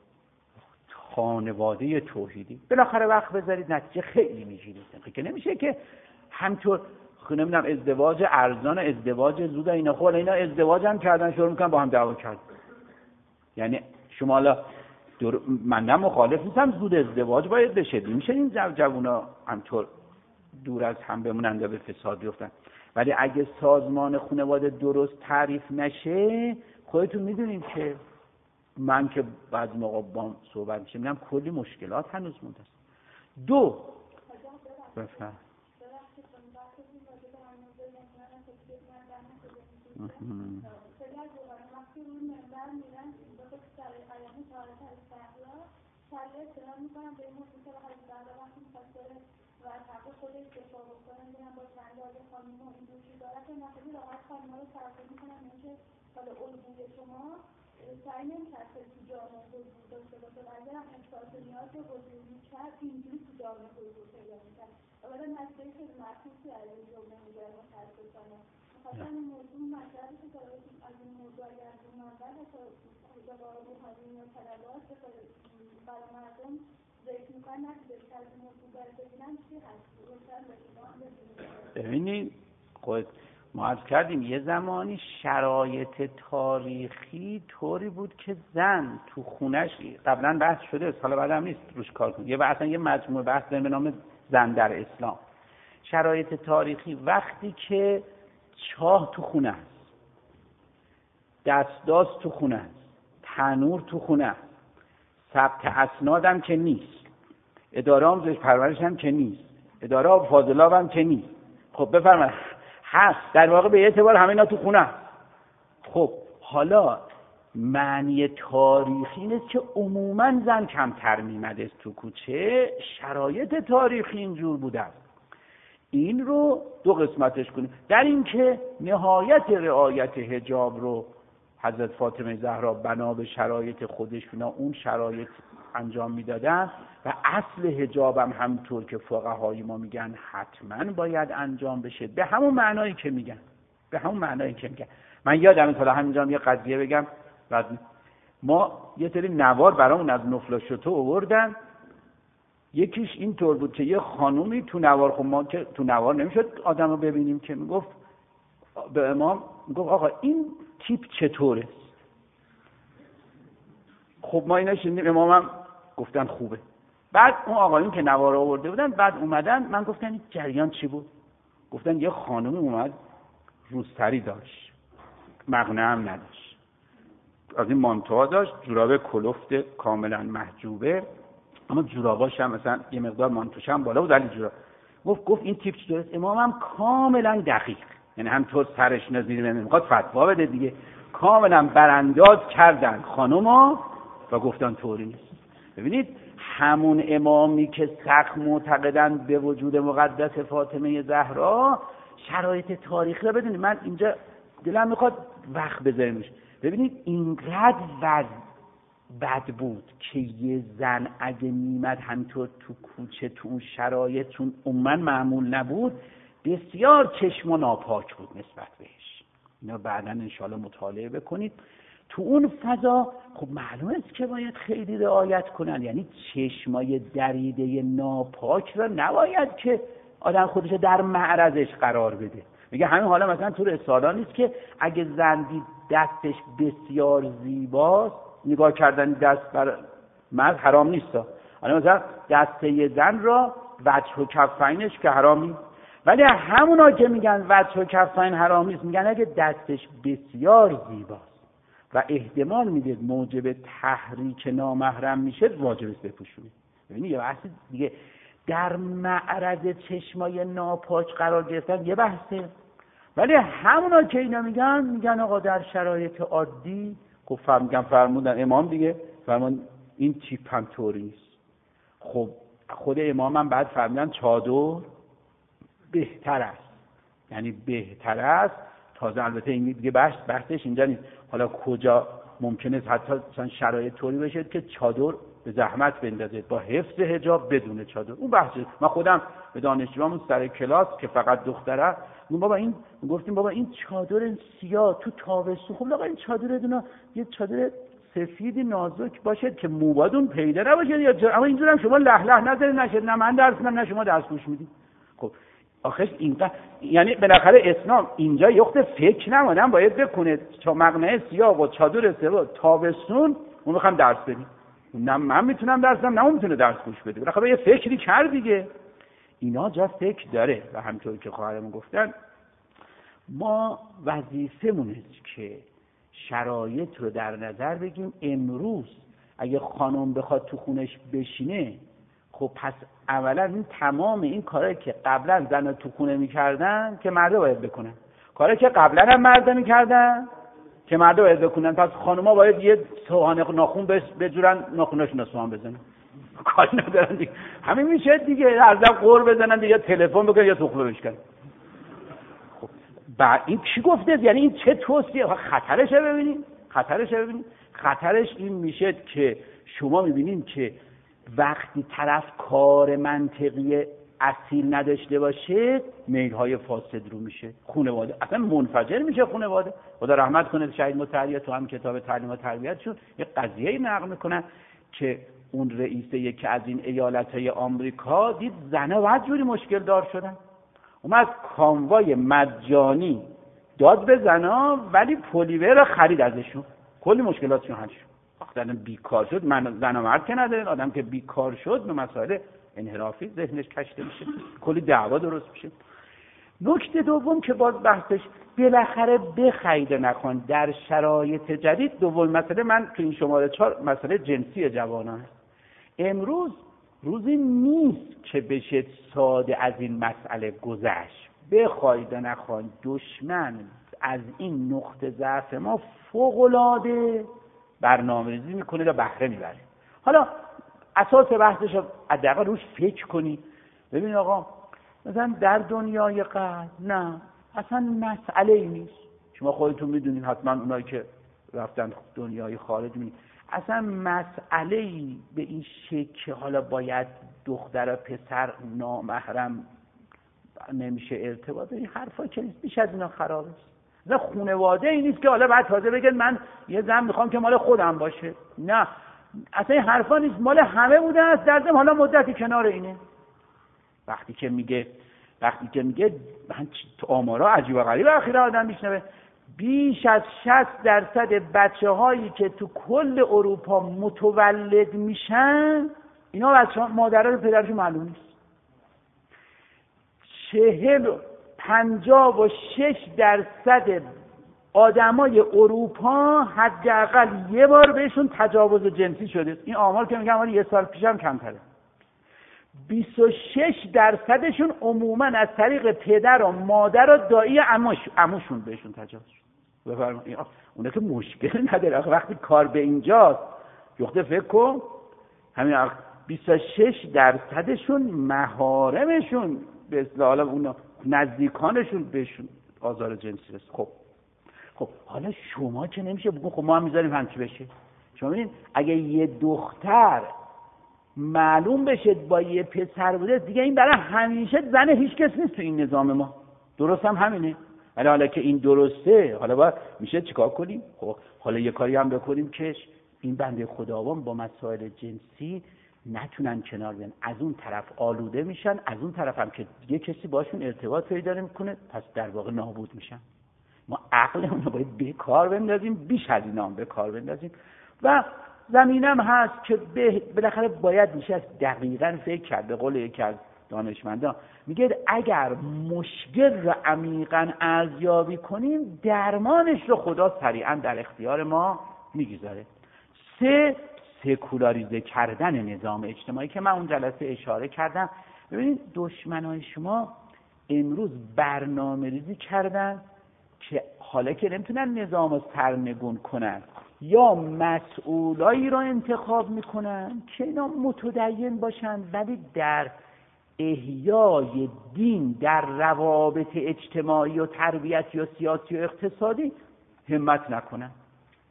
خانواده توحیدی. بالاخره وقت بذارید نتیجه خیلی میگیرید. که نمیشه که همطور نمیدونم ازدواج ارزان، ازدواج زود، اینا خب اینا ازدواج هم کردن شروع میکنن با هم دعوا کردن. یعنی شما حالا من نه مخالف نیستم زود ازدواج باید بشه، میشه این جوونا همطور دور از هم بمونن یا به فساد بیفتن. ولی اگه سازمان خانواده درست تعریف نشه، خودتون میدونیم که من که بعضی موقع با صحبت میشه میگم کلی مشکلات هنوز مونده است. دو بفهم و حق خودش دفاع بکنه میرن با چند آده خانم و این دوشی داره که نخیلی راحت خانم ها رو ترفیع میکنن اینکه حالا الگوی شما سعی نمیکرد که تو جامعه حضور داشته باشه و اگر هم احساس نیاز رو حضور میکرد اینجوری تو جامعه حضور پیدا میکرد و بعد نتیجه خیلی مخصوصی از این جمله میگرد متاسفانه. میخواستم این موضوع مطلبی که از این موضوع اگر از اون منبع حتی کجا با روحانی و طلبات برای مردم ذکر میکنن نتیجه که از این موضوع باید ببینن چی هست. ببینید خود ما عرض کردیم یه زمانی شرایط تاریخی طوری بود که زن تو خونش قبلا بحث شده، حالا بعدم نیست روش کار کنیم، یه مجموعه بحث داریم به نام زن در اسلام. شرایط تاریخی وقتی که چاه تو خونه است، دستداز تو خونه است، تنور تو خونه است، ثبت اسناد هم که نیست، اداره آموزش پرورش هم که نیست، اداره آب فاضلاب هم که نیست. خب بفرمایید هست در واقع به اعتبار همه اینا تو خونه است. خب حالا معنی تاریخی نیست که عموما زن کمتر میمده تو کوچه، شرایط تاریخی اینجور بوده است. این رو دو قسمتش کنیم. در این که نهایت رعایت حجاب رو حضرت فاطمه زهرا بنا به شرایط خودشون اون شرایط انجام میدادن و اصل حجاب هم همونطور که فقهای ما میگن حتما باید انجام بشه، به همون معنایی که میگن. من یادم تا همینجا یه قضیه بگم. بعد ما یه سری نوار برامون از نفلاشتو آوردن، یکیش این طور بود که یه خانومی تو نوار، خب ما که تو نوار نمیشد آدم رو ببینیم، که میگفت به امام، میگفت آقا این تیپ چطوره؟ خب ما اینا شنیدیم، امامم گفتن خوبه. بعد اون آقایون که نوار آورده بودن بعد اومدن، من گفتن این جریان چی بود؟ گفتن یه خانومی اومد روسری داشت، مقنعه هم نداشت، از این مانتوها داشت، جوراب کلفت کاملا محجوبه، اما جوراباش هم مثلا یه مقدار مانتوش هم بالا بود ولی جوراب. گفت این تیپ چطوره؟ امامم کاملا دقیق، یعنی همطور سرش نزدیده میخواد فتوا بده دیگه، کاملا برانداز کردن خانوما و گفتن طوری نیست. ببینید همون امامی که سخت معتقدن به وجود مقدس فاطمه زهرا، شرایط تاریخی رو بدونید. من اینجا دلم میخواد وقت بذاریمش. ببینید اینقدر بد بود که یه زن اگه میمد همینطور تو کوچه تو اون شرایط، چون عموما معمول نبود، بسیار چشم و ناپاک بود نسبت بهش. اینا بعداً انشاءالله مطالعه بکنید. تو اون فضا خب معلومه است که باید خیلی رعایت کنن، یعنی چشمای دریده ناپاک را نباید که آدم خودش در معرضش قرار بده. میگه همین حالا مثلا تو رسالا نیست که اگه زن دید دستش بسیار زیباست، نگاه کردن دست بر مرد حرام نیست. حالا مثلا دست یه زن را وجه و کفینش که حرام نیست، ولی همونا که میگن وجه و کفین حرام نیست، میگن اگه دستش بسیار زیباست و احتمال میده موجب تحریک نامحرم میشه، واجب است بپوشونید. ببینید یه بحث دیگه، در معرض چشمای ناپاک قرار گرفتن یه بحثه، ولی همونا که اینا میگن آقا در شرایط عادی، خب فرمودن امام دیگه، فرمودن این تیپ هم طوری نیست. خب خود امام هم بعد فرمودن چادر بهتر است، یعنی بهتر است. تازه البته این دیگه بحثش اینجا نیست، حالا کجا ممکنه حتی مثلا شرایط طوری بشه که چادر به زحمت بندازید با حفظ حجاب بدون چادر. اون بحثه. من خودم به دانشجوامون سر کلاس که فقط دختره گفتیم بابا این چادر سیاه تو تابستون، خب آقا این چادر یه چادر سفید نازک باشه که موبادون پیدا نباشه یا اما اینجوری هم شما له نذارید نشه، نه من درس میدم نه شما درس گوش میدید. خب آخه اینقدر یعنی بالاخره اسلام اینجا یخت فکر نمونم باید بکنه مقنعه سیاه و چادر سیاه تابستون اون میخوام درس بدیم، نه من میتونم درس بدم نه اون میتونه درس گوش بده، بالاخره یه فکری کرد دیگه. اینا جا فکر داره و همونطور که خواهرمون گفتن ما وظیفمونه که شرایط رو در نظر بگیم. امروز اگه خانم بخواد تو خونش بشینه، خب پس اولا این تمام این کارهایی که قبلا زن‌ها تو خونه میکردن که مردا باید بکنن، کارهایی که قبلا هم مردا میکردن که مردا باید بکنن، پس خانم‌ها باید یه سوهان ناخون بجورن ناخوناشون رو سوهان بزنن، کاری ندارن دیگه. همین میشه دیگه، هر دم قور بزنن دیگه، تلفن بکنن یا تخلو بشکنن. خب بعد این چی گفته؟ یعنی این چه توصیه؟ خطرش ببینید، خطرش این میشه که شما میبینید که وقتی طرف کار منطقی اصیل نداشته باشه میل‌های فاسد رو میشه، خانواده اصلا منفجر میشه. خانواده خدا رحمت کنه شهید مطهری تو هم کتاب تعلیم و تربیتشون یه قضیه‌ای نقل میکنن که اون رئیس یکی از این ایالت‌های آمریکا دید زن‌ها جوری مشکل دار شدن، اومد کاموای مجانی داد به زن‌ها ولی پلیور خرید ازشون، کلی مشکلاتشون حل شد. وقتی بیکار شد، من زن و مرد که نداره، آدم که بیکار شد به مسائل انحرافی ذهنش کشته میشه، کلی دعوا درست میشه. نکته دوم که باز بحثش بالاخره بخیده نکن در شرایط جدید. دوم مسئله من تو این شماره 4 مسئله جنسی جوانان هست. امروز روزی نیست که بشه ساده از این مسئله گذشت. بخواید نخواید دشمن از این نقطه ضعف ما فوق‌العاده برنامه‌ریزی میکنه و بهره میبره. حالا اساس بحثش رو حداقل روش فکر کنی. ببین آقا مثلا در دنیای قبل نه اصلا مسئله ای نیست. شما خودتون میدونید حتما اونایی که رفتن دنیای خارج میدونید اصلا مسئله ای به این شکل حالا باید دختر و پسر نامحرم نمیشه ارتباط، این حرفا که نیست، بیش از اینا خرابه. نه خانواده ای نیست که حالا بعد تازه بگن من یه زن میخوام که مال خودم باشه، نه اصلا این حرفا نیست، مال همه بوده است، دردم حالا مدتی کنار اینه. وقتی که میگه من آمارا عجیب و غریب اخیرا آدم میشنوه بیش از 60% بچه‌هایی که تو کل اروپا متولد میشن اینا بچه‌ها مادرها و پدرشون معلوم نیست. 56% آدمای اروپا حداقل یه بار بهشون تجاوز جنسی شده. این آمار که میگم ولی یه سال پیشم کمتره. 26%شون عموما از طریق پدر و مادر و دایی عموشون بهشون تجاوز شده. بفرمایید اون که مشکل نداره. وقتی کار به اینجاست یخته فکر کن همین 26%شون محارمشون به اصطلاح اون نزدیکانشون بهشون آزار جنسی رسید. خب حالا شما که نمیشه بگو خب ما هم میذاریم همچی بشه. شما ببینید اگه یه دختر معلوم بشه با یه پسر بوده دیگه این برای همیشه زن هیچ کس نیست تو این نظام ما. درست هم همینه. ولی حالا که این درسته حالا باید میشه چیکار کنیم؟ خب حالا یه کاری هم بکنیم که این بنده خداوند با مسائل جنسی نتونن کنار بیان، از اون طرف آلوده میشن، از اون طرف هم که یه کسی باشون ارتباط پیدا نمیکنه پس در واقع نابود میشن. ما عقلمون رو باید به کار بندازیم، بیش از اینا هم به کار بندازیم و زمینم هست که بالاخره باید میشه از دقیقاً فکر کرد. به قول یکی از دانشمندان میگه اگر مشکل رو عمیقاً ارزیابی کنیم درمانش رو خدا سریعاً در اختیار ما میگذاره. 3 سکولاریزه کردن نظام اجتماعی که من اون جلسه اشاره کردم. ببینید دشمنای شما امروز برنامه‌ریزی کردن که حالا که نمیتونن نظام رو سرنگون کنن یا مسئولایی رو انتخاب میکنن که اینا متدین باشن ولی در احیای دین در روابط اجتماعی و تربیتی و سیاسی و اقتصادی همت نکنن.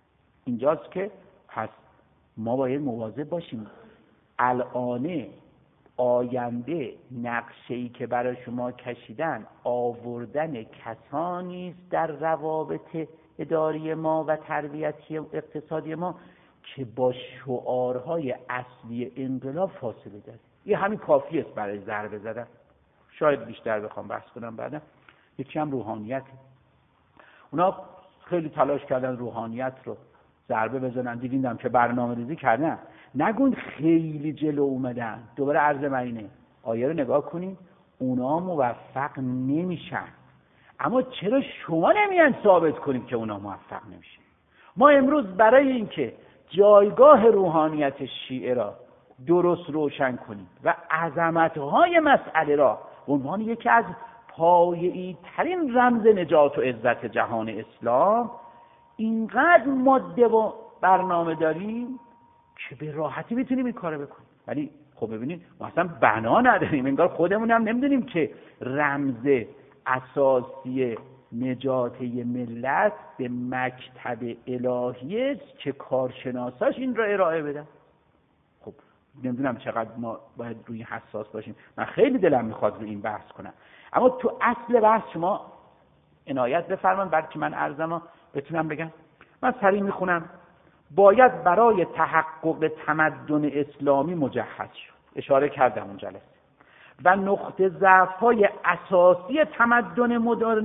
اینجاست که پس ما باید مواظب باشیم. الان آینده نقشه‌ای که برای شما کشیدن آوردن کسانی است در روابط اداری ما و تربیتی اقتصادی ما که با شعارهای اصلی انقلاب فاصله داره. این همین کافی است برای ضربه زدن. شاید بیشتر بخوام بحث کنم بعدا. یکی هم روحانیت. اونا خیلی تلاش کردن روحانیت رو ضربه بزنن، دیدیم که برنامه‌ریزی کردن. نگون خیلی جلو اومدن. دوباره عرض من اینه، آیه رو نگاه کنید، اونا موفق نمیشن. اما چرا شما نمیان ثابت کنید که اونا موفق نمیشن؟ ما امروز برای اینکه جایگاه روحانیت شیعه را درست روشن کنیم و عظمت‌های مسئله را به عنوان یکی از پایه‌ای ترین رمز نجات و عزت جهان اسلام اینقدر ماده و برنامه داریم که به راحتی میتونیم این کارو بکنیم. ولی خب ببینید ما اصلا بنا نداریم، انگار خودمون هم نمیدونیم که رمز اساسی نجات ملت به مکتب الهی است که کارشناساش این را ارائه بدن. خب نمیدونم چقدر ما باید روی حساس باشیم. من خیلی دلم میخواد روی این بحث کنم، اما تو اصل بحث شما عنایت بفرمایید بلکه من عرضمو بتونم بگم. من سریع میخونم. باید برای تحقق تمدن اسلامی مجهز شد. اشاره کردم اون جلسه. و نقطه ضعف‌های اساسی تمدن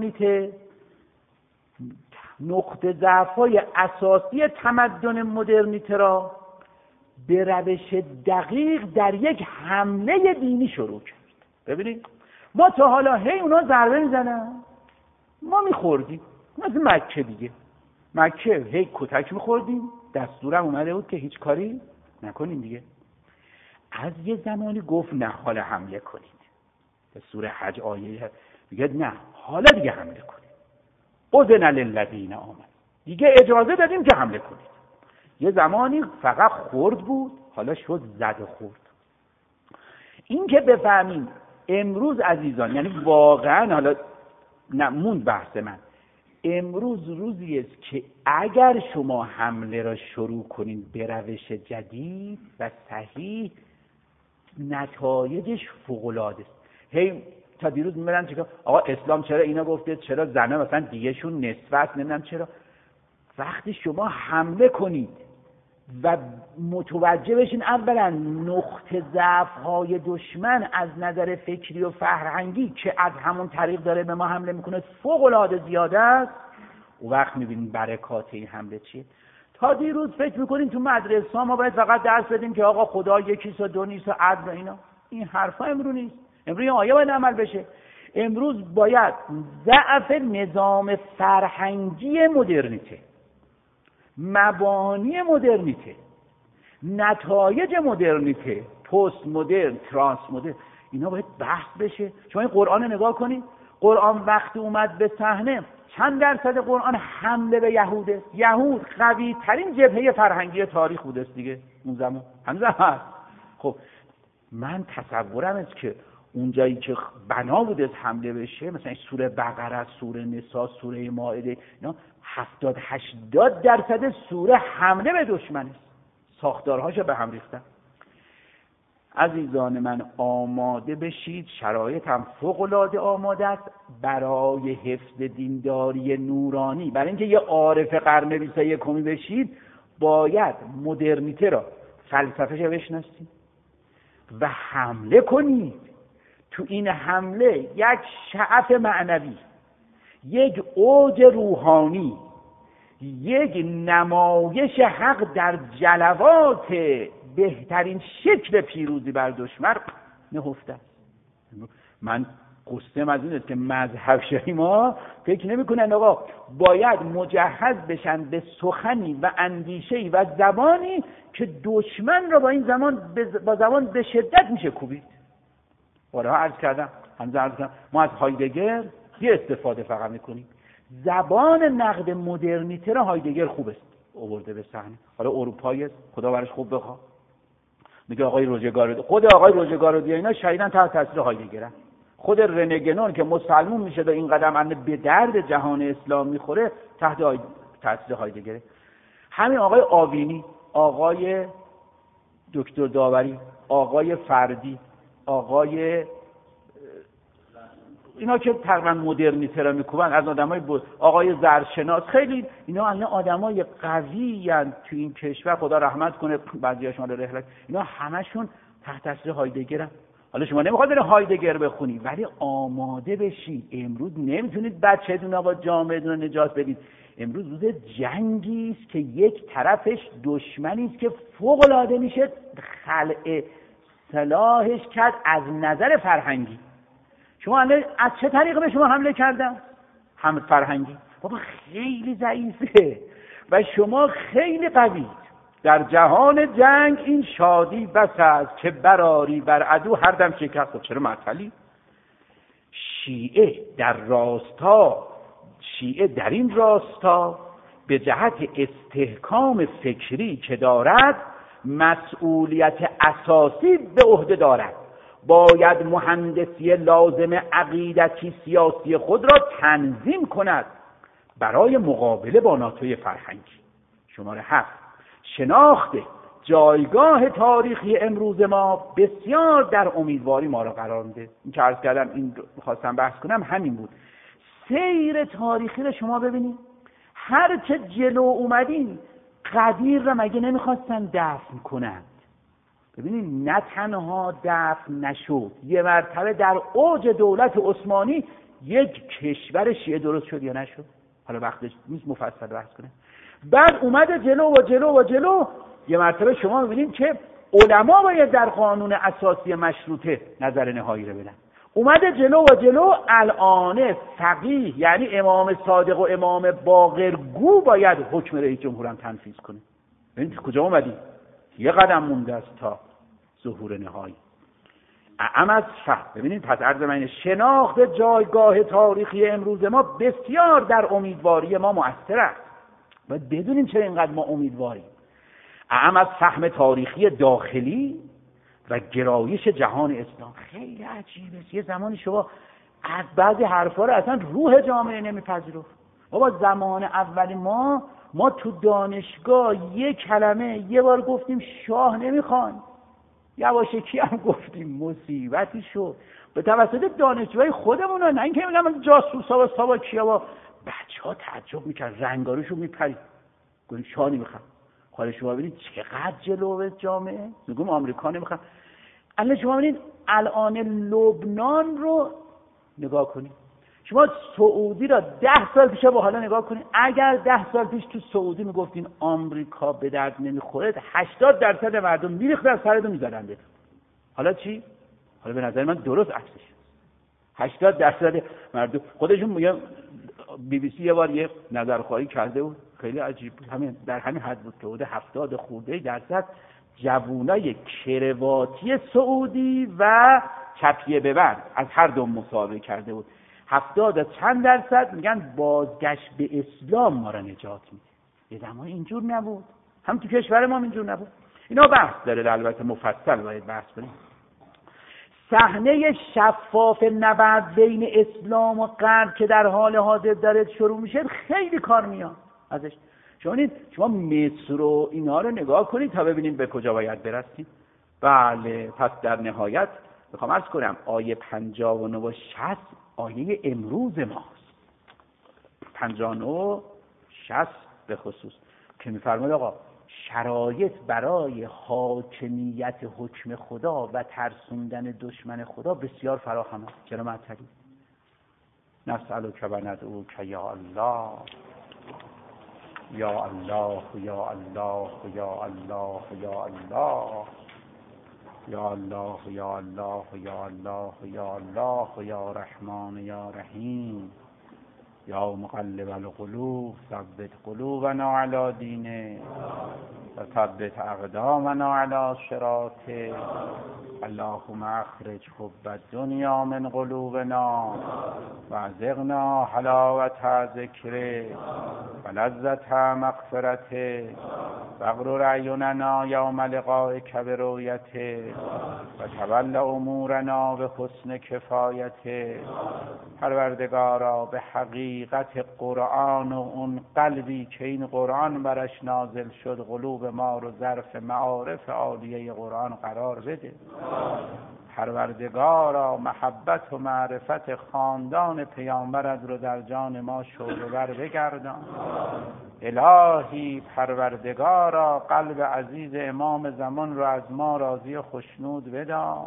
مدرنیته را به روش دقیق در یک حمله دینی شروع کرد. ببینید ما تا حالا هی اونا ضربه میزنن، ما میخوردیم. مثل مکه دیگه، مکه هی کتک میخوردیم، دستورم اومده بود که هیچ کاری نکنیم دیگه. از یه زمانی گفت نه حالا حمله کنید. به سوره حج آیه میگه نه حالا دیگه حمله کنید. اذن للذین آمنوا، دیگه اجازه دادیم که حمله کنید. یه زمانی فقط خورد بود، حالا شد زد و خورد. این که بفهمیم امروز عزیزان، یعنی واقعا حالا نموند بحث من، امروز روزی است که اگر شما حمله را شروع کنید به روش جدید و صحیح نتایجش فوق‌العاده است. هی تا دیروز می‌برن چیکار آقا اسلام چرا اینا گفته، چرا زنا مثلا دیگه‌شون نصف است، نمیدونم چرا. وقتی شما حمله کنید و متوجه بشین اولا نقطه ضعف‌های دشمن از نظر فکری و فرهنگی که از همون طریق داره به ما حمله میکنه فوق‌العاده زیاده است، اون وقت میبینید برکات این حمله چیه. تا دیروز فکر میکنیم تو مدرسه ما باید فقط درس بدیم که آقا خدا یکیست و دو نیست و عدل و اینا. این حرفا امروز نیست. امروز این آیه باید عمل بشه. امروز باید ضعف نظام فرهنگی مدرنیته، مبانی مدرنیته، نتایج مدرنیته، پست مدرن، ترانس مدرن، اینا باید بحث بشه. شما این قرآن نگاه کنید، قرآن وقتی اومد به صحنه چند درصد قرآن حمله به یهوده؟ یهود قوی ترین جبهه فرهنگی تاریخ بوده است دیگه اون زمان، هنوز هست. خب من تصورم است که اونجایی که بنا بوده حمله بشه، مثلا سوره بقره، سوره نساء، سوره مائده، اینا 70-80% سوره حمله به دشمن است، ساختارهاشو به هم ریختن. عزیزان من آماده بشید، شرایط هم فوق‌العاده آماده است برای حفظ دینداری نورانی. برای اینکه یه عارف قرن 21 بشید باید مدرنیته را فلسفه‌اش بشناسید و حمله کنید. تو این حمله یک شعف معنوی، یک اوج روحانی، یک نمایش حق در جلوات بهترین شکل پیروزی بر دشمن نهفته است. من قصدم از این است که مذهب شیعی ما فکر نمی‌کنن آقا باید مجهز بشن به سخنی و اندیشه‌ای و زبانی که دشمن را با این زبان به شدت میشه کوبید. بارها عرض کردم، ما از هایدگر یه استفاده فقط میکنیم. زبان نقد مدرنیته را هایدگر خوب است آورده به صحنه. حالا اروپایی است، خدا برش خوب بخواد. میگه آقای روزگارودی، خود آقای روزگارودی اینا شایدن تحت تاثیر هایدگرن. خود رنگنون که مسلمون میشه و این قدم به درد جهان اسلام میخوره تحت تاثیر هایدگره. همین آقای آوینی، آقای دکتر داوری، آقای فردی، آقای اینا که تقریبا مدرنیته را میکوبن، از آدمای آقای زرشناس، خیلی اینا الان آدمای قوی ان تو این کشور، خدا رحمت کنه بعضیاشون رحلت، اینا همشون تحت تاثیر هایدگرن. حالا شما نمیخواد برید هایدگر بخونی، ولی آماده بشید. امروز نمیتونید بچه‌تون با جامعه‌تون نجات بدید. امروز روز جنگی است که یک طرفش دشمنی است که فوق‌العاده میشه خلع سلاحش کرد از نظر فرهنگی. شما الان از چه طریق به شما حمله کردن؟ هم فرهنگی. بابا خیلی ضعیفه و شما خیلی قوید. در جهان جنگ این شادی بس است که براری بر عدو هر دم شکست. چرا معطلی؟ شیعه در این راستا به جهت استحکام فکری که دارد مسئولیت اساسی به عهده دارد. باید مهندسی لازم عقیدتی سیاسی خود را تنظیم کند برای مقابله با ناتوی فرهنگی. شماره 7، شناخت جایگاه تاریخی امروز ما بسیار در امیدواری ما را قرار میده. این که عرض کردم، این خواستم بحث کنم همین بود. سیر تاریخی رو شما ببینید، هر چه جلو اومدین قدیر را مگه نمیخواستن دفن کنند؟ ببینید نه تنها دفن نشد، یه مرتبه در اوج دولت عثمانی یک کشور شیعه درست شد یا نشد؟ حالا وقتش نیست مفصل بحث کنه. بعد اومده جلو یه مرتبه شما ببینید که علما باید در قانون اساسی مشروطه نظر نهایی رو بدن. اومده جلو الان فقیه یعنی امام صادق و امام باقرگو باید حکم رئیس جمهور هم تنفیذ کنه. ببینید کجا اومدیم؟ یه قدم مونده است تا ظهور نهایی. از فهم ببینید، پس عرض من شناخت جایگاه تاریخی امروز ما بسیار در امیدواری ما مؤثر است. باید بدونیم چرا اینقدر ما امیدواریم. از فهم تاریخی داخلی و گرایش جهان اسلام خیلی عجیبه. یه زمانی شما از بعضی حرفا رو اصلا روح جامعه نمیپذیرفت. بابا زمان اول ما تو دانشگاه یک کلمه یه بار گفتیم شاه نمیخوان، یواشکی هم گفتیم، مصیبتی شد به توسط دانشجوهای خودمون، نه اینکه میگم جاسوسا و ساواکیا و بچه‌ها تعجب میکرد، رنگاروشو میپرید، گفتیم شاه نمیخوان. حالا شما ببینید چقدر جلوه جامعه، میگم آمریکا نمیخوان. الان شما ببینید الان لبنان رو نگاه کنید، شما سعودی را 10 سال پیش با حالا نگاه کنید. اگر 10 سال پیش تو سعودی میگفتین آمریکا به درد نمیخوره، 80% مردم میریختن سرتون میزدن بهت. حالا چی؟ حالا به نظر من درست عکسش. 80% مردم خودشون میگن، بی بی سی یه بار یه نظرخواهی کرده بود خیلی عجیب بود، همین در همین حد بود که بوده 70% جوانای کرواتی سعودی و چپیه ببند از هر دو مسابقه کرده بود. 70% میگن بازگشت به اسلام ما را نجات میده. یه زمان اینجور نبود، هم تو کشور ما اینجور نبود. اینا بحث داره، البته مفصل باید بحث کنیم. صحنه شفاف نبرد بین اسلام و غرب که در حال حاضر داره شروع میشه خیلی کار میاد ازش. شما مصر و اینا رو نگاه کنید تا ببینید به کجا باید برسید. بله، پس در نهایت میخوام عرض کنم آیه 59 و 60 آیه امروز ماست. 59 و 60 به خصوص که میفرماید آقا شرایط برای حاکمیت حکم خدا و ترسوندن دشمن خدا بسیار فراهم است. چرا معطلی؟ نسألک و ندعوک یا الله یا الله یا الله یا الله یا الله یا الله یا الله یا الله یا الله یا رحمان یا رحیم یا مقلب القلوب ثبت قلوبنا علی دینک. و ثبت اقدامنا علی صراطک. اللهم اخرج حب الدنیا من قلوبنا و ارزقنا حلاوة ذکرک و لذة مغفرتک و اغرر اعیننا یوم لقائک برؤیتک و تول امورنا به حسن کفایتک. پروردگارا به حقیقت قرآن و اون قلبی که این قرآن برش نازل شد قلوب ما رو ظرف معارف عالیه قرآن قرار بده. پروردگارا محبت و معرفت خاندان پیامبرت رو در جان ما شعله‌ور بگردان. الهی پروردگارا قلب عزیز امام زمان رو از ما راضی و خشنود بدار.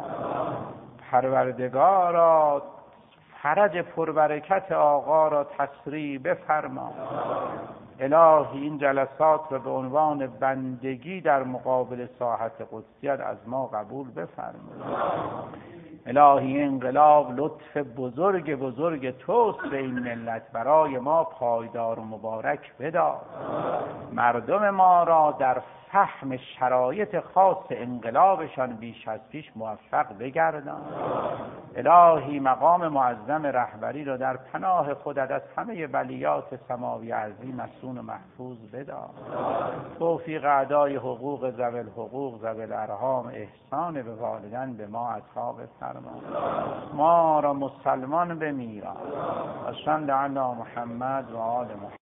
پروردگارا فرج پربرکت آقا را تسریع بفرما. الهی این جلسات رو به عنوان بندگی در مقابل ساحت قدسیت از ما قبول بفرما. الهی انقلاب لطف بزرگ توست به این ملت، برای ما پایدار و مبارک بدار. مردم ما را در فهم شرایط خاص انقلابشان بیش از پیش موفق بگردان. الهی مقام معظم رهبری را در پناه خودت از همه بلیات سماوی عظیم مسون و محفوظ بدار. توفیق ادای حقوق ذوی الحقوق ذوی الارحام، احسان به والدین به ما عطا بفرما. ما را مسلمان بمیران. و صلی علی محمد و آل محمد.